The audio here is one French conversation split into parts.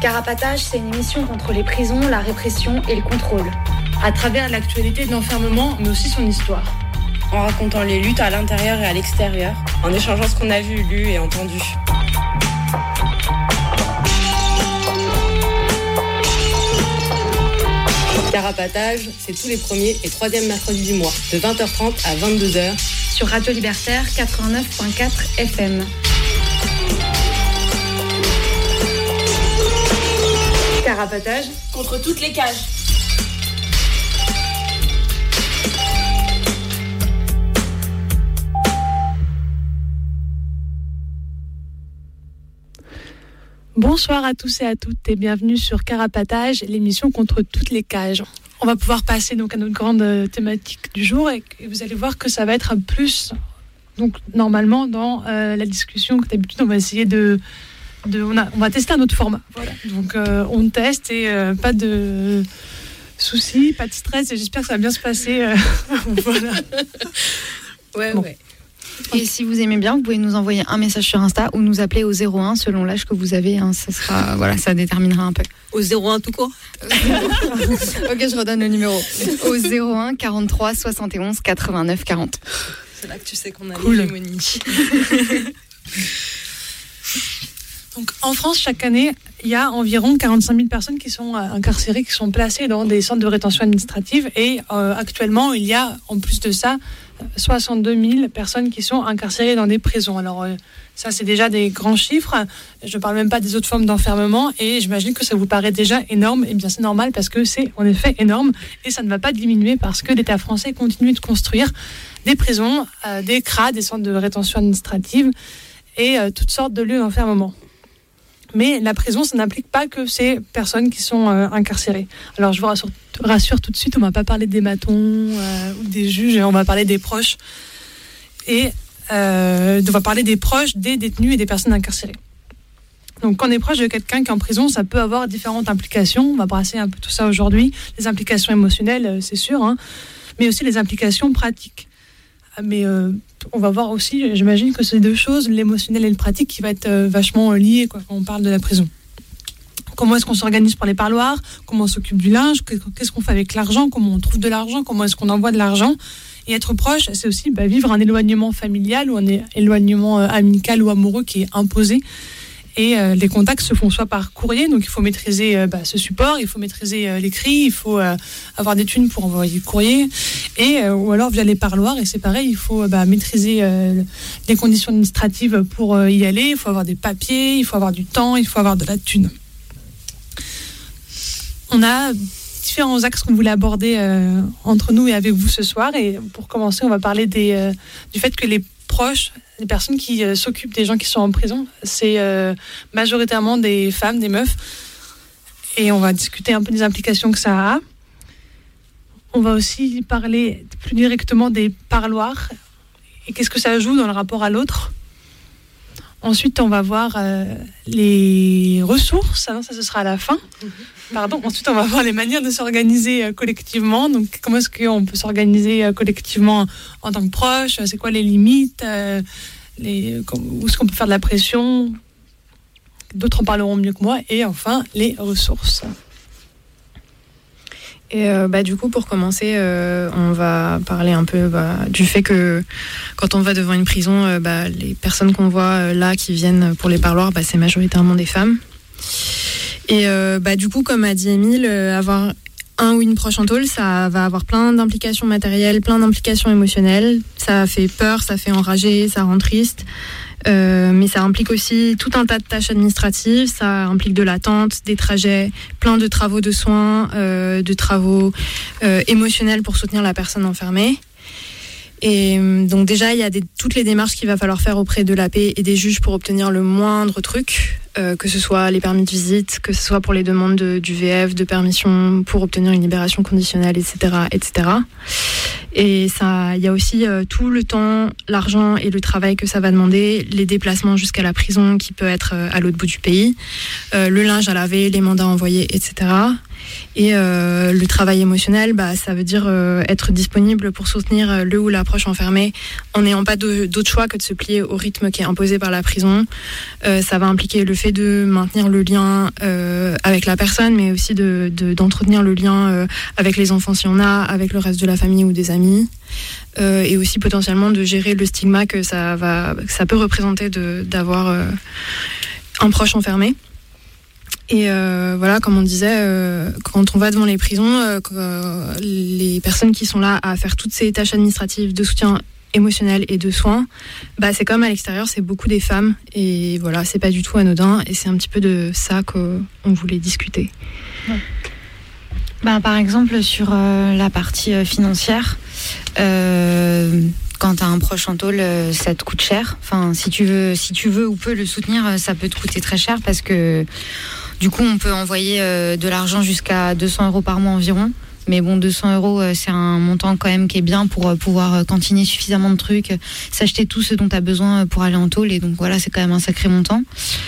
Carapatage, c'est une émission contre les prisons, la répression et le contrôle. À travers l'actualité de l'enfermement, mais aussi son histoire. En racontant les luttes à l'intérieur et à l'extérieur, en échangeant ce qu'on a vu, lu et entendu. Carapatage, c'est tous les premiers et troisièmes mercredis du mois, de 20h30 à 22h. Sur Radio Libertaire 89.4 FM. Carapatage contre toutes les cages. Bonsoir à tous et à toutes et bienvenue sur Carapatage, l'émission contre toutes les cages. On va pouvoir passer donc à notre grande thématique du jour et vous allez voir que ça va être un plus. Donc normalement dans la discussion que d'habitude on va essayer on va tester un autre format. Voilà. Donc on teste et pas de soucis, pas de stress et j'espère que ça va bien se passer. Voilà. Ouais, bon. Ouais. Et si vous aimez bien, vous pouvez nous envoyer un message sur Insta ou nous appeler au 01 selon l'âge que vous avez. Hein, ça sera, voilà, ça déterminera un peu. Au 01 tout court. Ok, je redonne le numéro. Au 01 43 71 89 40. C'est là que tu sais qu'on a cool. L'hégémonie. Donc, en France, chaque année, il y a environ 45 000 personnes qui sont incarcérées, qui sont placées dans des centres de rétention administrative. Et actuellement, il y a, en plus de ça, 62 000 personnes qui sont incarcérées dans des prisons. Alors, ça, c'est déjà des grands chiffres. Je ne parle même pas des autres formes d'enfermement. Et j'imagine que ça vous paraît déjà énorme. Et bien, c'est normal parce que c'est en effet énorme. Et ça ne va pas diminuer parce que l'État français continue de construire des prisons, des CRA, des centres de rétention administrative et toutes sortes de lieux d'enfermement. Mais la prison, ça n'implique pas que ces personnes qui sont incarcérées. Alors, je vous rassure tout de suite, on ne va pas parler des matons ou des juges, on va parler des proches. Et on va parler des proches, des détenus et des personnes incarcérées. Donc, quand on est proche de quelqu'un qui est en prison, ça peut avoir différentes implications. On va brasser un peu tout ça aujourd'hui. Les implications émotionnelles, c'est sûr, hein, mais aussi les implications pratiques. Mais on va voir aussi, j'imagine que c'est deux choses, l'émotionnel et le pratique, qui va être vachement liés quand on parle de la prison. Comment est-ce qu'on s'organise pour les parloirs ? Comment on s'occupe du linge ? Qu'est-ce qu'on fait avec l'argent ? Comment on trouve de l'argent ? Comment est-ce qu'on envoie de l'argent ? Et être proche, c'est aussi vivre un éloignement familial ou un éloignement amical ou amoureux qui est imposé. Et les contacts se font soit par courrier, donc il faut maîtriser ce support, il faut maîtriser l'écrit, il faut avoir des thunes pour envoyer le courrier, ou alors via les parloirs, et c'est pareil, il faut maîtriser les conditions administratives pour y aller, il faut avoir des papiers, il faut avoir du temps, il faut avoir de la thune. On a différents axes qu'on voulait aborder entre nous et avec vous ce soir, et pour commencer, on va parler du fait que les proches, les personnes qui s'occupent des gens qui sont en prison, c'est majoritairement des femmes, des meufs. Et on va discuter un peu des implications que ça a. On va aussi parler plus directement des parloirs et qu'est-ce que ça joue dans le rapport à l'autre. Ensuite, on va voir les ressources. Ça, ce sera à la fin. Ensuite, on va voir les manières de s'organiser collectivement. Donc, comment est-ce qu'on peut s'organiser collectivement en tant que proche ? C'est quoi les limites ? Où est-ce qu'on peut faire de la pression ? D'autres en parleront mieux que moi. Et enfin, les ressources. Et du coup, pour commencer, on va parler un peu du fait que quand on va devant une prison, les personnes qu'on voit là qui viennent pour les parloirs, c'est majoritairement des femmes. Et du coup, comme a dit Émile, avoir un ou une proche en tôle, ça va avoir plein d'implications matérielles, plein d'implications émotionnelles. Ça fait peur, ça fait enrager, ça rend triste. Mais ça implique aussi tout un tas de tâches administratives, ça implique de l'attente, des trajets, plein de travaux de soins, de travaux émotionnels pour soutenir la personne enfermée. Et donc déjà, il y a toutes les démarches qu'il va falloir faire auprès de l'AP et des juges pour obtenir le moindre truc, que ce soit les permis de visite, que ce soit pour les demandes du VF, de permission pour obtenir une libération conditionnelle, etc., etc. Et ça, il y a aussi tout le temps, l'argent et le travail que ça va demander, les déplacements jusqu'à la prison qui peut être à l'autre bout du pays, le linge à laver, les mandats envoyés, etc. Et le travail émotionnel, ça veut dire être disponible pour soutenir le ou la proche enfermé en n'ayant pas d'autre choix que de se plier au rythme qui est imposé par la prison. Ça va impliquer le fait de maintenir le lien avec la personne, mais aussi d'entretenir le lien avec les enfants si on a, avec le reste de la famille ou des amis. Et aussi potentiellement de gérer le stigma que ça peut représenter d'avoir un proche enfermé. Et voilà, comme on disait, quand on va devant les prisons, les personnes qui sont là à faire toutes ces tâches administratives de soutien émotionnel et de soins, c'est comme à l'extérieur, c'est beaucoup des femmes. Et voilà, c'est pas du tout anodin. Et c'est un petit peu de ça qu'on voulait discuter. Ouais. Par exemple, sur la partie financière, quand tu as un proche en tôle, ça te coûte cher. Enfin, si tu veux ou peux le soutenir, ça peut te coûter très cher parce que du coup, on peut envoyer de l'argent jusqu'à 200 € par mois environ. Mais bon, 200 €, c'est un montant quand même qui est bien pour pouvoir cantiner suffisamment de trucs, s'acheter tout ce dont tu as besoin pour aller en tôle. Et donc voilà, c'est quand même un sacré montant.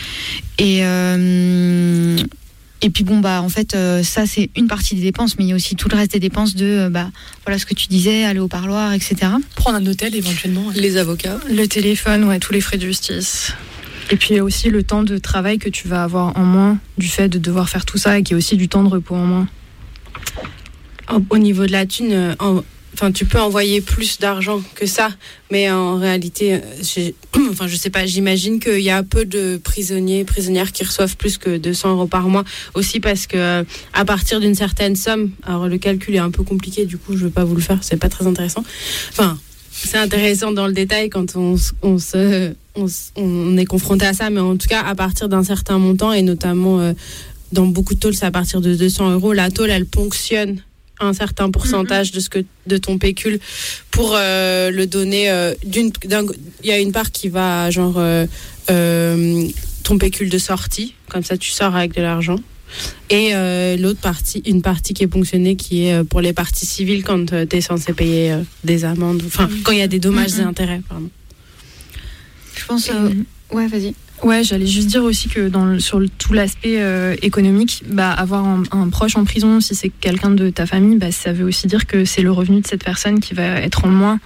Et puis en fait, ça c'est une partie des dépenses, mais il y a aussi tout le reste des dépenses de, voilà ce que tu disais, aller au parloir, etc. Prendre un hôtel éventuellement. Les avocats. Le téléphone, tous les frais de justice. Et puis il y a aussi le temps de travail que tu vas avoir en moins du fait de devoir faire tout ça et qu'il y a aussi du temps de repos en moins. Au niveau de la thune, tu peux envoyer plus d'argent que ça, mais en réalité, je sais pas, j'imagine qu'il y a peu de prisonnières qui reçoivent plus que 200 € par mois, aussi parce que à partir d'une certaine somme, alors le calcul est un peu compliqué, du coup je vais pas vous le faire, c'est pas très intéressant. Enfin, c'est intéressant dans le détail quand on est confronté à ça, mais en tout cas à partir d'un certain montant, et notamment dans beaucoup de tôles, c'est à partir de 200 €, la tôle elle ponctionne un certain pourcentage de ton pécule pour le donner. Il y a une part qui va ton pécule de sortie, comme ça tu sors avec de l'argent, et l'autre partie, une partie qui est ponctionnée, qui est pour les parties civiles quand tu es censé payer des amendes, quand il y a des dommages et intérêts, pardon. Je pense ouais, vas-y. Ouais, j'allais juste dire aussi que sur tout l'aspect économique, avoir un proche en prison, si c'est quelqu'un de ta famille, ça veut aussi dire que c'est le revenu de cette personne qui va être en moins,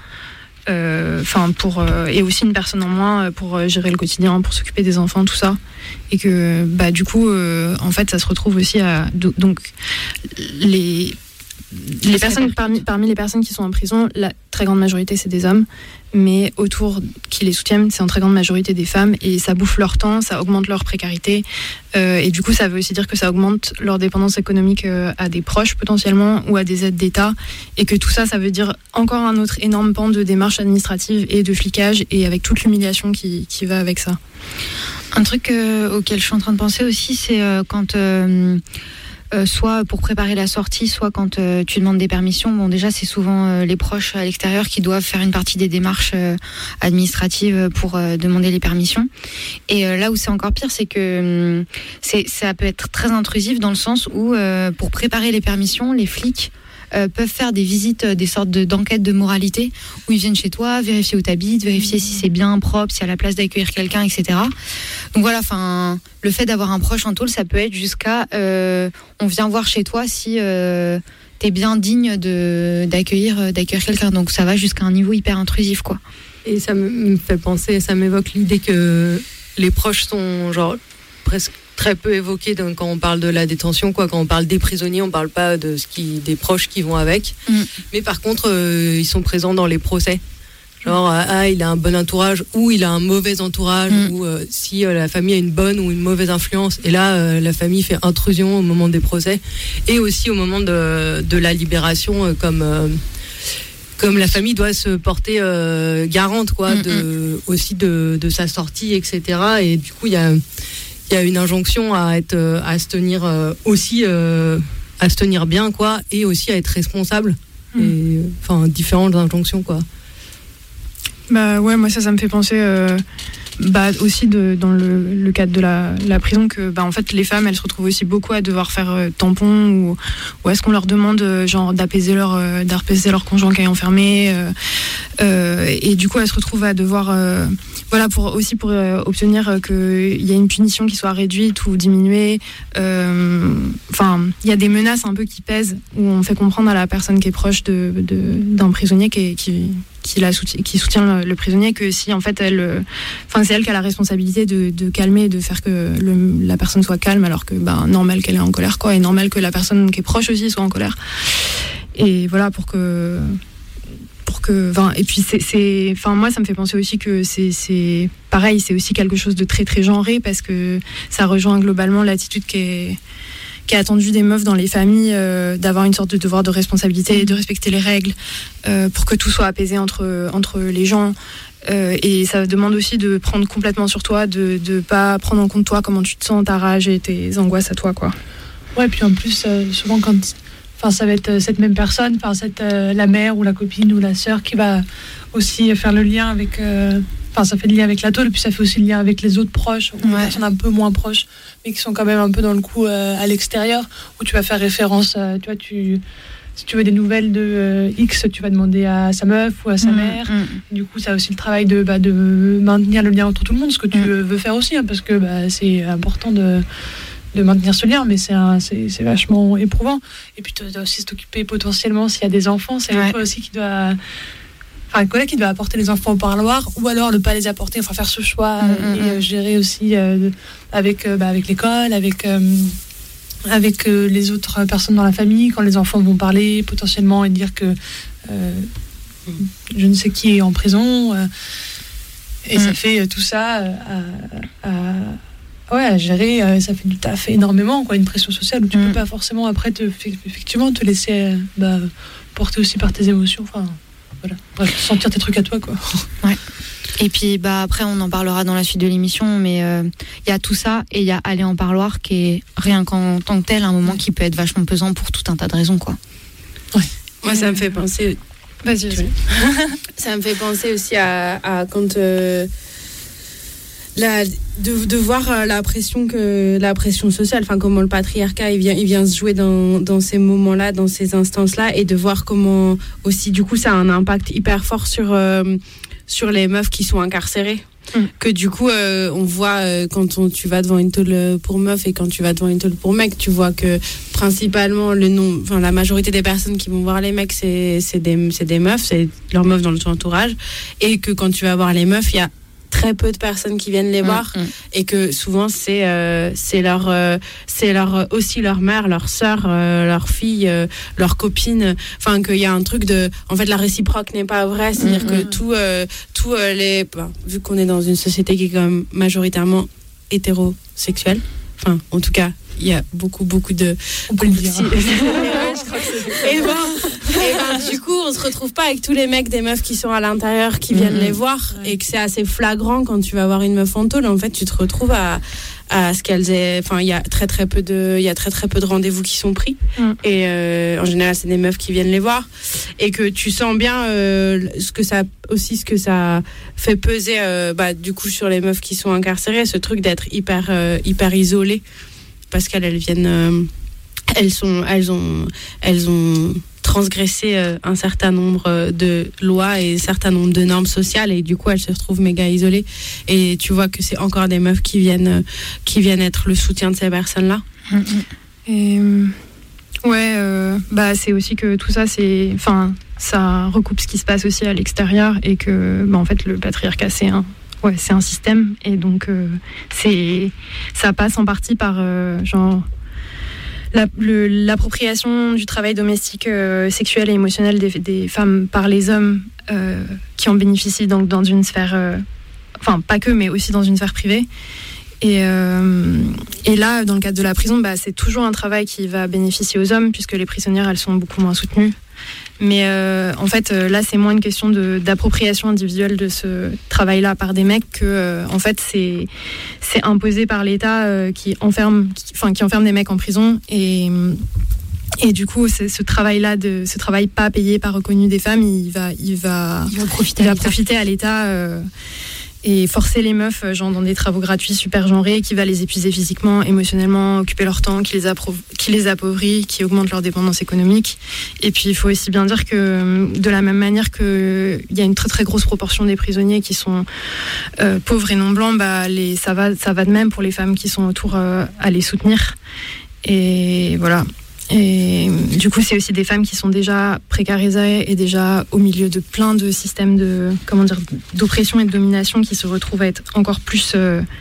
et aussi une personne en moins pour gérer le quotidien, pour s'occuper des enfants, tout ça. Et que du coup, en fait, ça se retrouve aussi à donc les personnes parmi les personnes qui sont en prison, la très grande majorité c'est des hommes, mais autour qui les soutiennent, c'est en très grande majorité des femmes, et ça bouffe leur temps, ça augmente leur précarité, et du coup ça veut aussi dire que ça augmente leur dépendance économique à des proches potentiellement, ou à des aides d'État, et que tout ça veut dire encore un autre énorme pan de démarches administratives et de flicage, et avec toute l'humiliation qui va avec ça. Un truc auquel je suis en train de penser aussi, c'est quand soit pour préparer la sortie, soit quand tu demandes des permissions. Bon, déjà, c'est souvent les proches à l'extérieur qui doivent faire une partie des démarches administratives pour demander les permissions. Et là où c'est encore pire, c'est que ça peut être très intrusif dans le sens où, pour préparer les permissions, les flics peuvent faire des visites, des sortes d'enquêtes de moralité, où ils viennent chez toi, vérifier où tu habites, vérifier si c'est bien propre, s'il y a la place d'accueillir quelqu'un, etc. Donc voilà, le fait d'avoir un proche en tôle, ça peut être jusqu'à on vient voir chez toi si t'es bien digne d'accueillir quelqu'un. Donc ça va jusqu'à un niveau hyper intrusif, quoi. Et ça me fait penser, ça m'évoque l'idée que les proches sont presque très peu évoqués quand on parle de la détention, quoi. Quand on parle des prisonniers, on parle pas des proches qui vont avec. Mais par contre, ils sont présents dans les procès. Il a un bon entourage ou il a un mauvais entourage, ou si la famille a une bonne ou une mauvaise influence. Et là, la famille fait intrusion au moment des procès, et aussi au moment de la libération, comme la famille doit se porter garante, quoi, aussi de sa sortie, etc. Et du coup, il y a une injonction à se tenir aussi, à se tenir bien, quoi, et aussi à être responsable. Et différentes injonctions, quoi. Ouais, moi ça me fait penser aussi dans le cadre de la prison, que en fait les femmes elles se retrouvent aussi beaucoup à devoir faire tampon, ou est-ce qu'on leur demande d'apaiser leur conjoint qui est enfermé, Et du coup, elle se retrouve à devoir, pour obtenir qu'il y ait une punition qui soit réduite ou diminuée. Il y a des menaces un peu qui pèsent, où on fait comprendre à la personne qui est proche d'un prisonnier qui soutient le prisonnier que si en fait c'est elle qui a la responsabilité de calmer, de faire que la personne soit calme, alors que normal qu'elle est en colère, quoi, et normal que la personne qui est proche aussi soit en colère. Et voilà, et puis moi ça me fait penser aussi que c'est pareil, c'est aussi quelque chose de très très genré, parce que ça rejoint globalement l'attitude qui est attendue des meufs dans les familles, d'avoir une sorte de devoir de responsabilité, de respecter les règles, pour que tout soit apaisé entre les gens. Et ça demande aussi de prendre complètement sur toi, de pas prendre en compte toi, comment tu te sens, ta rage et tes angoisses à toi, quoi. Ouais, puis en plus, souvent ça va être cette même personne, la mère ou la copine ou la sœur qui va aussi faire le lien avec... ça fait le lien avec la tôle, puis ça fait aussi le lien avec les autres proches, ou les personnes un peu moins proches, mais qui sont quand même un peu dans le coup à l'extérieur, où tu vas faire référence, si tu veux des nouvelles de X, tu vas demander à sa meuf ou à sa mère. Du coup, ça a aussi le travail de maintenir le lien entre tout le monde, ce que tu veux faire aussi, parce que c'est important de maintenir ce lien, mais c'est vachement éprouvant. Et puis tu dois aussi t'occuper potentiellement, s'il y a des enfants, c'est toi aussi qui doit... un collègue qui doit apporter les enfants au parloir, ou alors ne pas les apporter, faire ce choix et gérer aussi avec l'école, avec les autres personnes dans la famille, quand les enfants vont parler potentiellement et dire que je ne sais qui est en prison, et ça fait tout ça à gérer, ça fait du taf énormément, quoi, une pression sociale où tu peux pas forcément après effectivement te laisser porter aussi par tes émotions, voilà. Bref, sentir tes trucs à toi, quoi. Ouais. Et puis après on en parlera dans la suite de l'émission, mais il y a tout ça et il y a aller en parloir qui est rien qu'en tant que tel un moment qui peut être vachement pesant pour tout un tas de raisons, quoi. Ouais. Moi ça me fait penser. Vas-y. Ça me fait penser aussi à quand de voir la pression sociale, comment le patriarcat il vient se jouer dans ces moments-là, dans ces instances-là, et de voir comment aussi du coup ça a un impact hyper fort sur les meufs qui sont incarcérées. Que du coup on voit quand tu vas devant une tôle pour meuf et quand tu vas devant une tôle pour mec, tu vois que principalement la majorité des personnes qui vont voir les mecs c'est des meufs, c'est leurs meufs dans leur entourage, et que quand tu vas voir les meufs, il y a très peu de personnes qui viennent les voir, et que souvent c'est aussi leur mère, leur sœur, leur fille, leur copine, qu'il y a un truc de, en fait la réciproque n'est pas vraie, c'est-à-dire que tout vu qu'on est dans une société qui est quand même majoritairement hétérosexuelle, en tout cas il y a beaucoup de, on peut le dire. Et du coup on se retrouve pas avec tous les mecs des meufs qui sont à l'intérieur qui viennent les voir, et que c'est assez flagrant quand tu vas voir une meuf en tôle, en fait tu te retrouves à ce qu'elles aient, il y a très peu de rendez-vous qui sont pris, et en général c'est des meufs qui viennent les voir, et que tu sens bien ce que ça fait peser du coup sur les meufs qui sont incarcérées, ce truc d'être hyper isolées, parce qu'elles viennent elles ont transgressé un certain nombre de lois et un certain nombre de normes sociales, et du coup elles se retrouvent méga isolées, et tu vois que c'est encore des meufs qui viennent être le soutien de ces personnes-là. Et c'est aussi que tout ça ça recoupe ce qui se passe aussi à l'extérieur, et que en fait le patriarcat c'est un système, et donc ça passe en partie par l'appropriation du travail domestique sexuel et émotionnel des femmes par les hommes qui en bénéficient donc dans une sphère, pas que, mais aussi dans une sphère privée. Et là, dans le cadre de la prison, c'est toujours un travail qui va bénéficier aux hommes, puisque les prisonnières, elles sont beaucoup moins soutenues. Mais en fait, là, c'est moins une question d'appropriation individuelle de ce travail-là par des mecs que, en fait, c'est imposé par l'État qui enferme des mecs en prison. Et du coup, ce travail-là, ce travail pas payé, pas reconnu des femmes, il va profiter à l'État. et forcer les meufs genre dans des travaux gratuits super genrés qui va les épuiser physiquement, émotionnellement, occuper leur temps, qui les appauvrit, qui augmente leur dépendance économique. Et puis il faut aussi bien dire que de la même manière qu'il y a une très très grosse proportion des prisonniers qui sont pauvres et non blancs, ça va de même pour les femmes qui sont autour à les soutenir. Et voilà. Et du coup, c'est aussi des femmes qui sont déjà précarisées et déjà au milieu de plein de systèmes d'oppression et de domination qui se retrouvent à être encore plus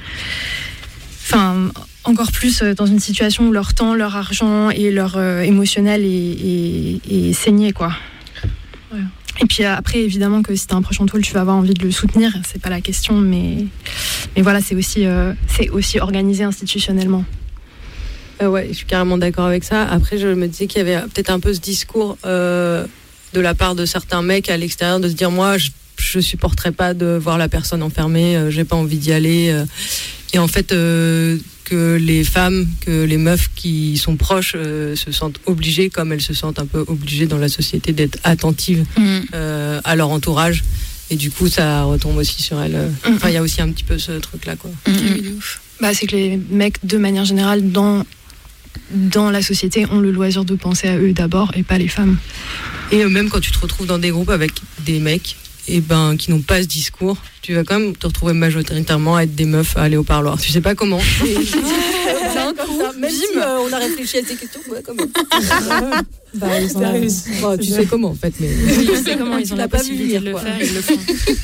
dans une situation où leur temps, leur argent et leur émotionnel est saigné, quoi. Ouais. Et puis après, évidemment que si t'as un proche en tôle, tu vas avoir envie de le soutenir, c'est pas la question, mais voilà, c'est aussi organisé institutionnellement. Ouais, je suis carrément d'accord avec ça. Après, je me disais qu'il y avait peut-être un peu ce discours de la part de certains mecs à l'extérieur de se dire, moi, je supporterais pas de voir la personne enfermée, j'ai pas envie d'y aller. Et en fait, que les femmes, que les meufs qui sont proches se sentent obligées, comme elles se sentent un peu obligées dans la société, d'être attentives à leur entourage. Et du coup, ça retombe aussi sur elles. Enfin, il y a aussi un petit peu ce truc-là, quoi. C'est que les mecs, de manière générale, dans la société, ont le loisir de penser à eux d'abord et pas les femmes. Et même quand tu te retrouves dans des groupes avec des mecs qui n'ont pas ce discours, tu vas quand même te retrouver majoritairement à être des meufs à aller au parloir. Tu sais pas comment. Même si on a réfléchi à ces questions, comment tu sais comment en fait, mais je sais comment ils ont la possibilité de le faire, ils le font.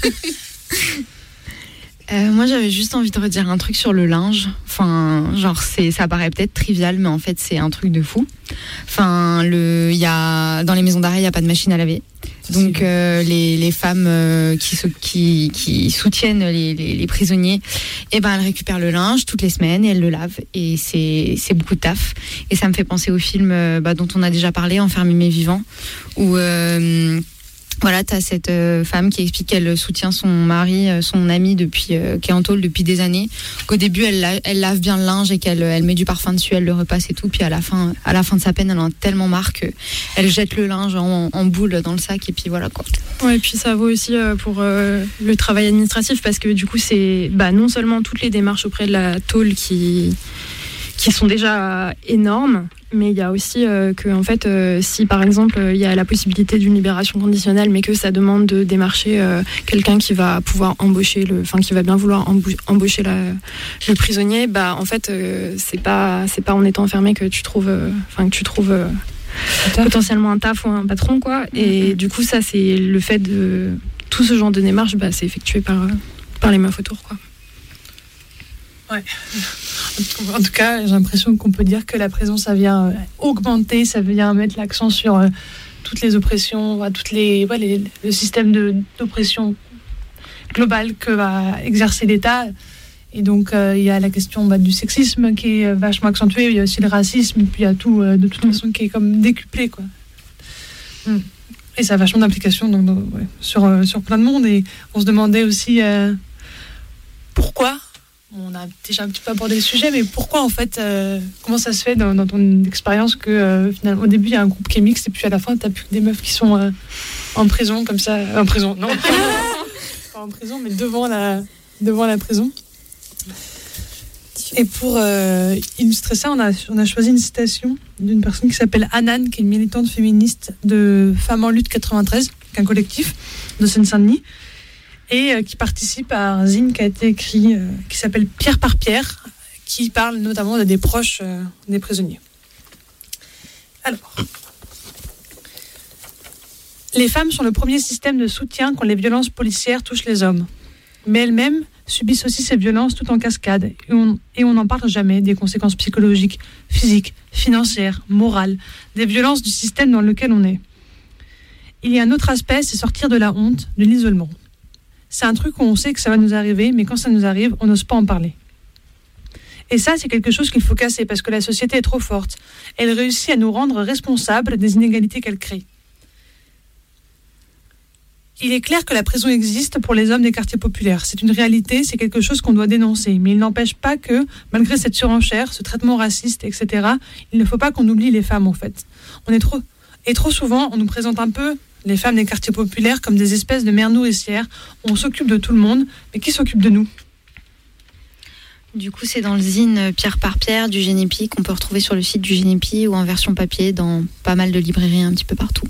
Moi, j'avais juste envie de redire un truc sur le linge. Enfin, ça paraît peut-être trivial, mais en fait, c'est un truc de fou. Enfin, dans les maisons d'arrêt, il n'y a pas de machine à laver. Donc, les femmes qui soutiennent les prisonniers, elles récupèrent le linge toutes les semaines et elles le lavent. Et c'est beaucoup de taf. Et ça me fait penser au film dont on a déjà parlé, Enfermé mais vivant, où voilà, t'as cette femme qui explique qu'elle soutient son mari, son ami qui est en tôle depuis des années. Qu'au début, elle lave bien le linge et qu'elle met du parfum dessus, elle le repasse et tout. Puis à la fin de sa peine, elle en a tellement marre qu'elle jette le linge en boule dans le sac et puis voilà quoi. Ouais, et puis ça vaut aussi pour le travail administratif parce que du coup, c'est non seulement toutes les démarches auprès de la tôle qui sont déjà énormes, mais il y a aussi que en fait, si par exemple il y a la possibilité d'une libération conditionnelle, mais que ça demande de démarcher quelqu'un qui va pouvoir qui va bien vouloir embaucher le prisonnier, en fait c'est pas en étant enfermé que tu trouves potentiellement un taf ou un patron, quoi. Et du coup ça c'est le fait de tout ce genre de démarche, c'est effectué par les meufs autour, quoi. Ouais. En tout cas, j'ai l'impression qu'on peut dire que la prison, ça vient augmenter, ça vient mettre l'accent sur toutes les oppressions, le système d'oppression globale que va exercer l'État. Et donc, il y a la question du sexisme qui est vachement accentuée, il y a aussi le racisme, et puis il y a tout, de toute façon, qui est comme décuplé, quoi. Et ça a vachement d'implications sur plein de monde. Et on se demandait aussi pourquoi. On a déjà un petit peu abordé le sujet, mais pourquoi en fait, comment ça se fait dans ton expérience que finalement au début il y a un groupe qui est mixte et puis à la fin t'as plus que des meufs qui sont en prison comme ça, en prison, non, pas en prison, mais devant la prison. Et pour illustrer ça, on a choisi une citation d'une personne qui s'appelle Anan, qui est une militante féministe de Femmes en lutte 93, qui est un collectif de Seine-Saint-Denis. Et qui participe à un zine qui a été écrit, qui s'appelle Pierre par Pierre, qui parle notamment des proches des prisonniers. Alors, les femmes sont le premier système de soutien quand les violences policières touchent les hommes. Mais elles-mêmes subissent aussi ces violences tout en cascade. Et on n'en parle jamais des conséquences psychologiques, physiques, financières, morales, des violences du système dans lequel on est. Il y a un autre aspect, c'est sortir de la honte, de l'isolement. C'est un truc où on sait que ça va nous arriver, mais quand ça nous arrive, on n'ose pas en parler. Et ça, c'est quelque chose qu'il faut casser, parce que la société est trop forte. Elle réussit à nous rendre responsables des inégalités qu'elle crée. Il est clair que la prison existe pour les hommes des quartiers populaires. C'est une réalité, c'est quelque chose qu'on doit dénoncer. Mais il n'empêche pas que, malgré cette surenchère, ce traitement raciste, etc., il ne faut pas qu'on oublie les femmes, en fait. Et trop souvent, on nous présente un peu les femmes des quartiers populaires comme des espèces de mères nourricières. On s'occupe de tout le monde, mais qui s'occupe de nous ? Du coup, c'est dans le zine Pierre par Pierre du Génépi qu'on peut retrouver sur le site du Génépi ou en version papier dans pas mal de librairies un petit peu partout.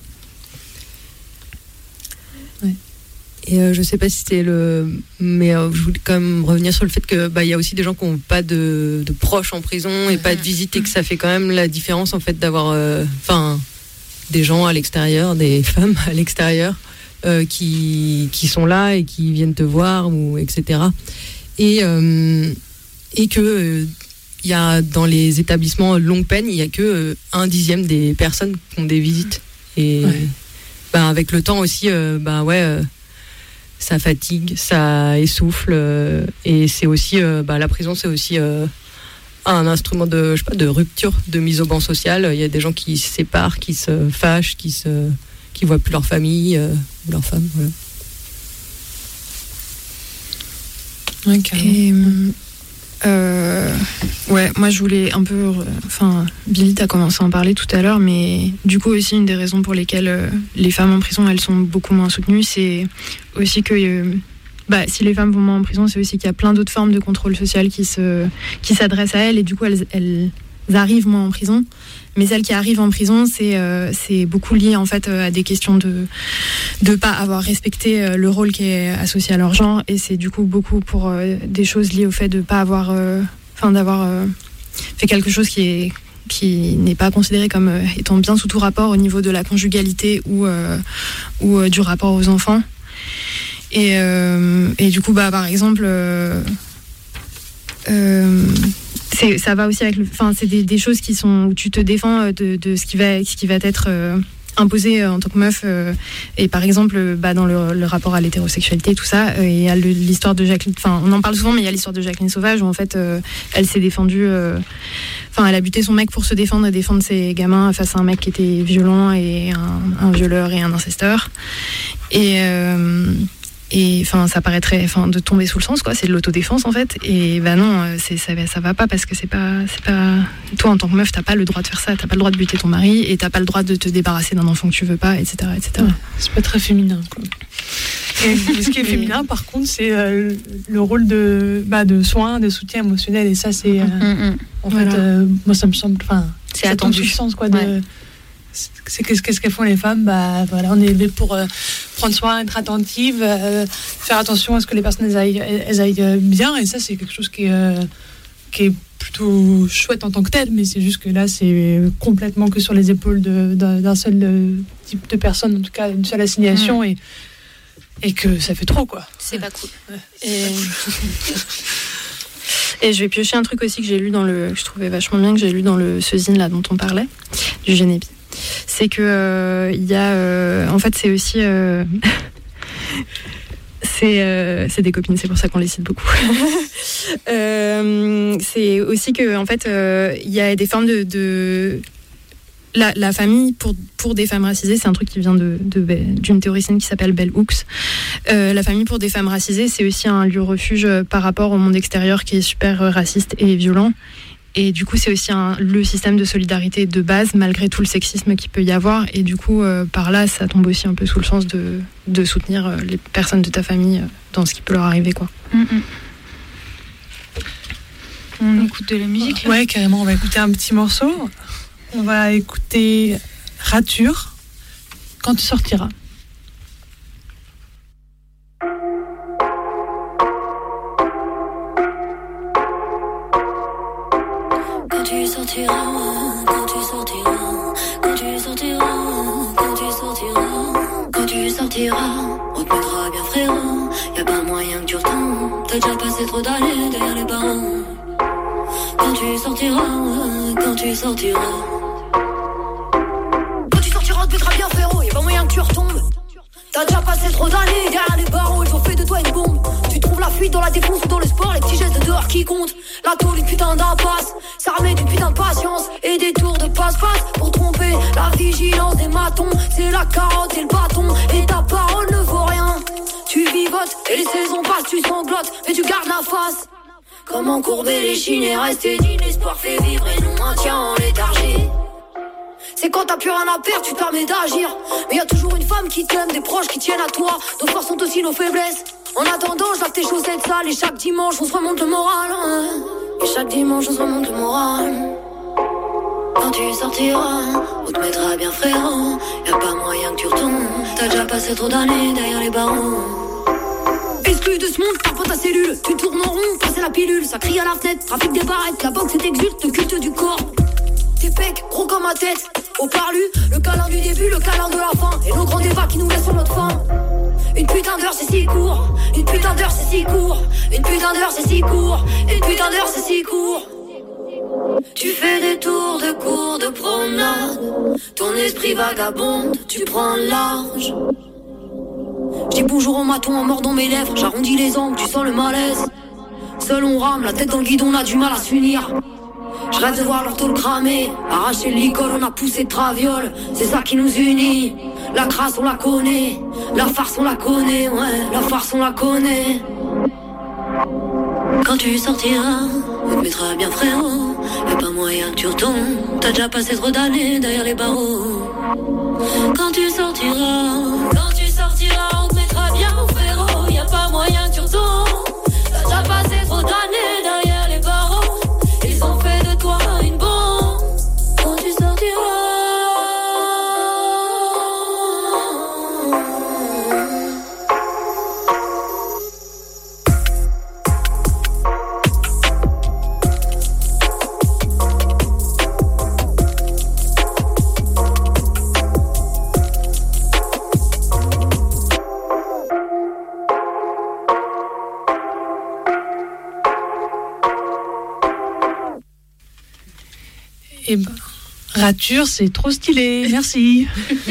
Ouais. Et je sais pas si c'était mais je voulais quand même revenir sur le fait que y a aussi des gens qui n'ont pas de proches en prison et pas de visite, et que ça fait quand même la différence en fait d'avoir des gens à l'extérieur, des femmes à l'extérieur qui sont là et qui viennent te voir, ou etc. Et que il y a dans les établissements longue peine, il y a que 1/10 des personnes qui ont des visites. Et avec le temps aussi, ça fatigue, ça essouffle, et c'est aussi la prison, c'est aussi un instrument de rupture, de mise au banc social. Il y a des gens qui se séparent, qui se fâchent, qui voient plus leur famille ou leur femme. Voilà. Moi je voulais un peu, Billy t'as commencé à en parler tout à l'heure, mais du coup aussi une des raisons pour lesquelles les femmes en prison elles sont beaucoup moins soutenues, c'est aussi que si les femmes vont moins en prison, c'est aussi qu'il y a plein d'autres formes de contrôle social qui s'adressent à elles, et du coup elles arrivent moins en prison. Mais celles qui arrivent en prison, c'est beaucoup lié en fait à des questions de pas avoir respecté le rôle qui est associé à leur genre, et c'est du coup beaucoup pour des choses liées au fait de pas avoir, d'avoir fait quelque chose qui n'est pas considéré comme étant bien sous tout rapport au niveau de la conjugalité ou du rapport aux enfants. Et du coup, par exemple, ça va aussi avec c'est des choses qui sont où tu te défends de ce qui va t'être imposé en tant que meuf, et par exemple dans le rapport à l'hétérosexualité et tout ça, il y a l'histoire de Jacqueline, on en parle souvent, mais il y a l'histoire de Jacqueline Sauvage où en fait elle s'est défendue, elle a buté son mec pour se défendre et défendre ses gamins face à un mec qui était violent et un violeur et un incesteur, et ça paraîtrait de tomber sous le sens, quoi, c'est de l'autodéfense en fait, et non, ça va pas, parce que c'est pas toi en tant que meuf, t'as pas le droit de faire ça, t'as pas le droit de buter ton mari, et t'as pas le droit de te débarrasser d'un enfant que tu veux pas, etc. Ouais, c'est pas très féminin, quoi. Et ce qui est féminin par contre, c'est le rôle de soin, de soutien émotionnel, et ça c'est en fait moi ça me semble, c'est attendu, tout le sens, quoi, de c'est qu'est-ce qu'elles font les femmes, on est là pour prendre soin, être attentive, faire attention à ce que les personnes elles aillent bien, et ça c'est quelque chose qui est plutôt chouette en tant que tel, mais c'est juste que là c'est complètement que sur les épaules d'un seul type de personne, en tout cas une seule assignation, et que ça fait trop, quoi. C'est pas cool. Et je vais piocher un truc aussi que j'ai lu que je trouvais vachement bien, que j'ai lu dans ce zine là dont on parlait, du Génépi. C'est que il y a en fait c'est aussi c'est des copines, c'est pour ça qu'on les cite beaucoup. C'est aussi que en fait il y a des formes de la famille pour des femmes racisées, c'est un truc qui vient d'une théoricienne qui s'appelle Bell Hooks. La famille pour des femmes racisées, c'est aussi un lieu refuge par rapport au monde extérieur qui est super raciste et violent. Et du coup, c'est aussi le système de solidarité de base, malgré tout le sexisme qu'il peut y avoir. Et du coup, par là, ça tombe aussi un peu sous le sens de soutenir les personnes de ta famille dans ce qui peut leur arriver, quoi. On écoute de la musique, là ? Ouais, carrément, on va écouter un petit morceau. On va écouter Rature, Quand tu sortiras. Quand tu sortiras, quand tu sortiras, quand tu sortiras, quand tu sortiras, quand tu sortiras, on te mettra bien frérot, y'a pas moyen que tu retombes, t'as déjà passé trop d'années derrière les barreaux. Quand tu sortiras, quand tu sortiras, quand tu sortiras, on te mettra bien frérot, y'a pas moyen que tu retombes. T'as déjà passé trop d'années derrière les barreaux, ils ont fait de toi une bombe. Tu trouves la fuite dans la défense ou dans le sport, les petits gestes de dehors qui comptent. La tour du putain d'impasse, ça remet du putain de patience et des tours de passe-passe pour tromper. La vigilance des matons, c'est la carotte et le bâton. Et ta parole ne vaut rien. Tu vivotes et les saisons passent, tu sanglotes, mais tu gardes la face. Comment courber les chines et rester digne, l'espoir fait vivre et nous maintient en léthargie. C'est quand t'as plus rien à perdre, tu te permets d'agir. Mais y a toujours une femme qui t'aime, des proches qui tiennent à toi. Nos forces sont aussi nos faiblesses. En attendant, je lave tes chaussettes sales. Et chaque dimanche, on se remonte le moral, hein. Et chaque dimanche, on se remonte le moral. Quand tu sortiras, on te mettra bien frérot. Y'a pas moyen que tu retombes. T'as déjà passé trop d'années derrière les barreaux. Exclu de ce monde, pars pas ta cellule. Tu tournes en rond, passer la pilule. Ça crie à la fenêtre, trafic des barrettes. La boxe t'exulte, le culte du corps. Tes pecs, gros comme ma tête. Au parlu, le câlin du début, le câlin de la fin. Et nos grands débats qui nous laissent sur notre faim. Une putain d'heure c'est si court. Une putain d'heure c'est si court. Une putain d'heure c'est si court. Une putain d'heure c'est si court. Tu fais des tours de cours de promenade. Ton esprit vagabonde, tu prends large. J'dis bonjour au maton en mordant mes lèvres. J'arrondis les angles, tu sens le malaise. Seul on rame, la tête dans le guidon, on a du mal à s'unir. Je rêve de voir leur tôle cramer. Arracher le licol, on a poussé de traviole. C'est ça qui nous unit. La crasse on la connaît. La farce on la connaît, ouais. La farce on la connaît. Quand tu sortiras, on te mettra bien frérot. Y'a pas moyen que tu retombes. T'as déjà passé trop d'années derrière les barreaux. Quand tu sortiras, on te mettra bien frérot. Y'a pas moyen que tu retombes. T'as déjà passé trop d'années derrière les barreaux. Ils ont fait de toi une bombe. Quand tu sortiras. Eh ben, rature, c'est trop stylé. Merci.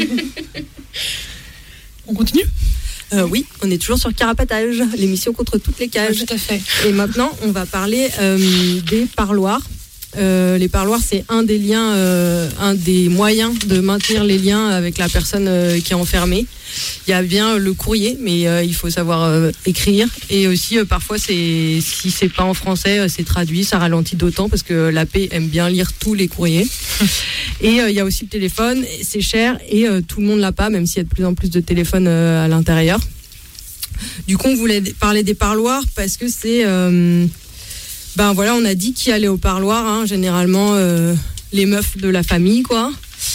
On continue ? Oui, on est toujours sur Carapatage, l'émission contre toutes les cages. Ouais, tout à fait. Et maintenant, on va parler des parloirs. Les parloirs, c'est un des liens, un des moyens de maintenir les liens avec la personne qui est enfermée. Il y a bien le courrier, mais il faut savoir écrire. Et aussi, parfois, si c'est pas en français, c'est traduit, ça ralentit d'autant parce que la paix aime bien lire tous les courriers. Et il y a aussi le téléphone, c'est cher et tout le monde l'a pas, même s'il y a de plus en plus de téléphones à l'intérieur. Du coup, on voulait parler des parloirs parce que c'est... Ben voilà, on a dit qui allait au parloir, hein, généralement les meufs de la famille, quoi.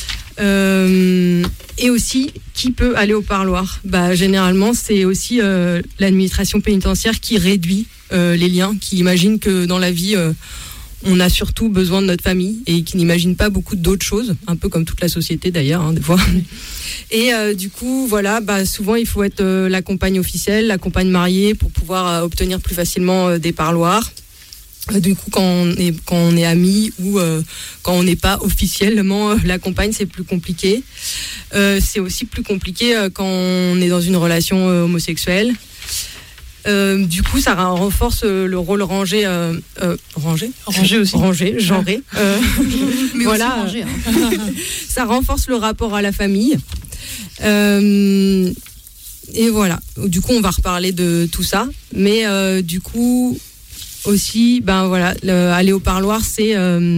Et aussi, qui peut aller au parloir ? Bah, généralement, c'est aussi l'administration pénitentiaire qui réduit les liens, qui imagine que dans la vie, on a surtout besoin de notre famille et qui n'imagine pas beaucoup d'autres choses, un peu comme toute la société d'ailleurs, hein, des fois. Et du coup, voilà, bah, souvent, il faut être la compagne officielle, la compagne mariée pour pouvoir obtenir plus facilement des parloirs. Du coup, quand on est amis ou quand on n'est pas officiellement la compagne, c'est plus compliqué. C'est aussi plus compliqué quand on est dans une relation homosexuelle. Du coup, ça renforce le rôle rangé aussi. Rangé, genré. Mais voilà. aussi rangé, hein. Ça renforce le rapport à la famille. Et voilà. Du coup, on va reparler de tout ça. Mais du coup... aussi, ben voilà, aller au parloir, c'est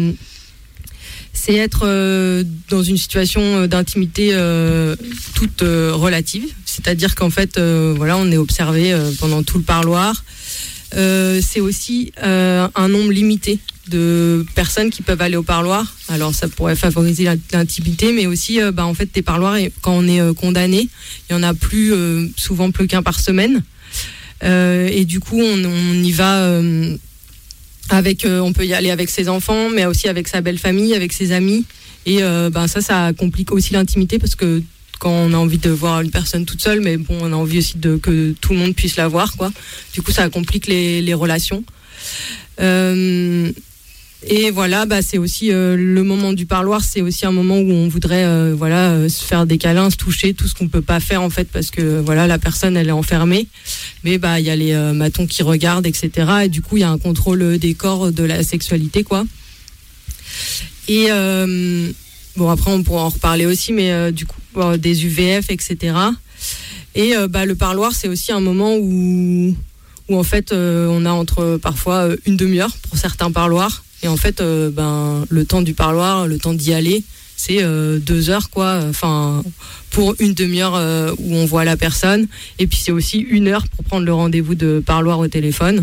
être dans une situation d'intimité toute relative. C'est-à-dire qu'en fait, voilà, on est observé pendant tout le parloir. C'est aussi un nombre limité de personnes qui peuvent aller au parloir. Alors, ça pourrait favoriser l'intimité, mais aussi, en fait, des parloirs, quand on est condamné, il y en a souvent plus qu'un par semaine. Et du coup, on y va on peut y aller avec ses enfants, mais aussi avec sa belle famille, avec ses amis. Et ça complique aussi l'intimité parce que quand on a envie de voir une personne toute seule, mais bon, on a envie aussi que tout le monde puisse la voir, quoi. Du coup, ça complique les relations. Et voilà, c'est aussi le moment du parloir, c'est aussi un moment où on voudrait se faire des câlins, se toucher, tout ce qu'on peut pas faire en fait parce que voilà, la personne elle est enfermée. Mais il y a les matons qui regardent, etc. Et du coup, il y a un contrôle des corps, de la sexualité, quoi. Et après on pourra en reparler aussi, mais du coup des UVF, etc. Et le parloir, c'est aussi un moment où en fait on a entre parfois une demi-heure pour certains parloirs. Et en fait, le temps du parloir, le temps d'y aller, c'est 2 heures, quoi. Enfin, pour une demi-heure où on voit la personne. Et puis c'est aussi 1 heure pour prendre le rendez-vous de parloir au téléphone.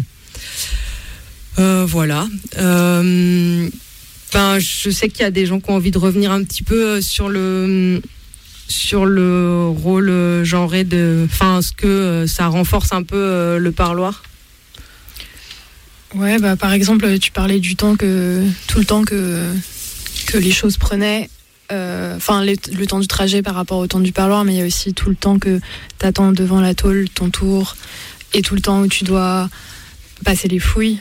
Voilà. Je sais qu'il y a des gens qui ont envie de revenir un petit peu sur le rôle genré ce que ça renforce un peu le parloir. Ouais, par exemple, tu parlais du temps tout le temps que les choses prenaient, le temps du trajet par rapport au temps du parloir, mais il y a aussi tout le temps que t'attends devant la tôle, ton tour, et tout le temps où tu dois passer les fouilles.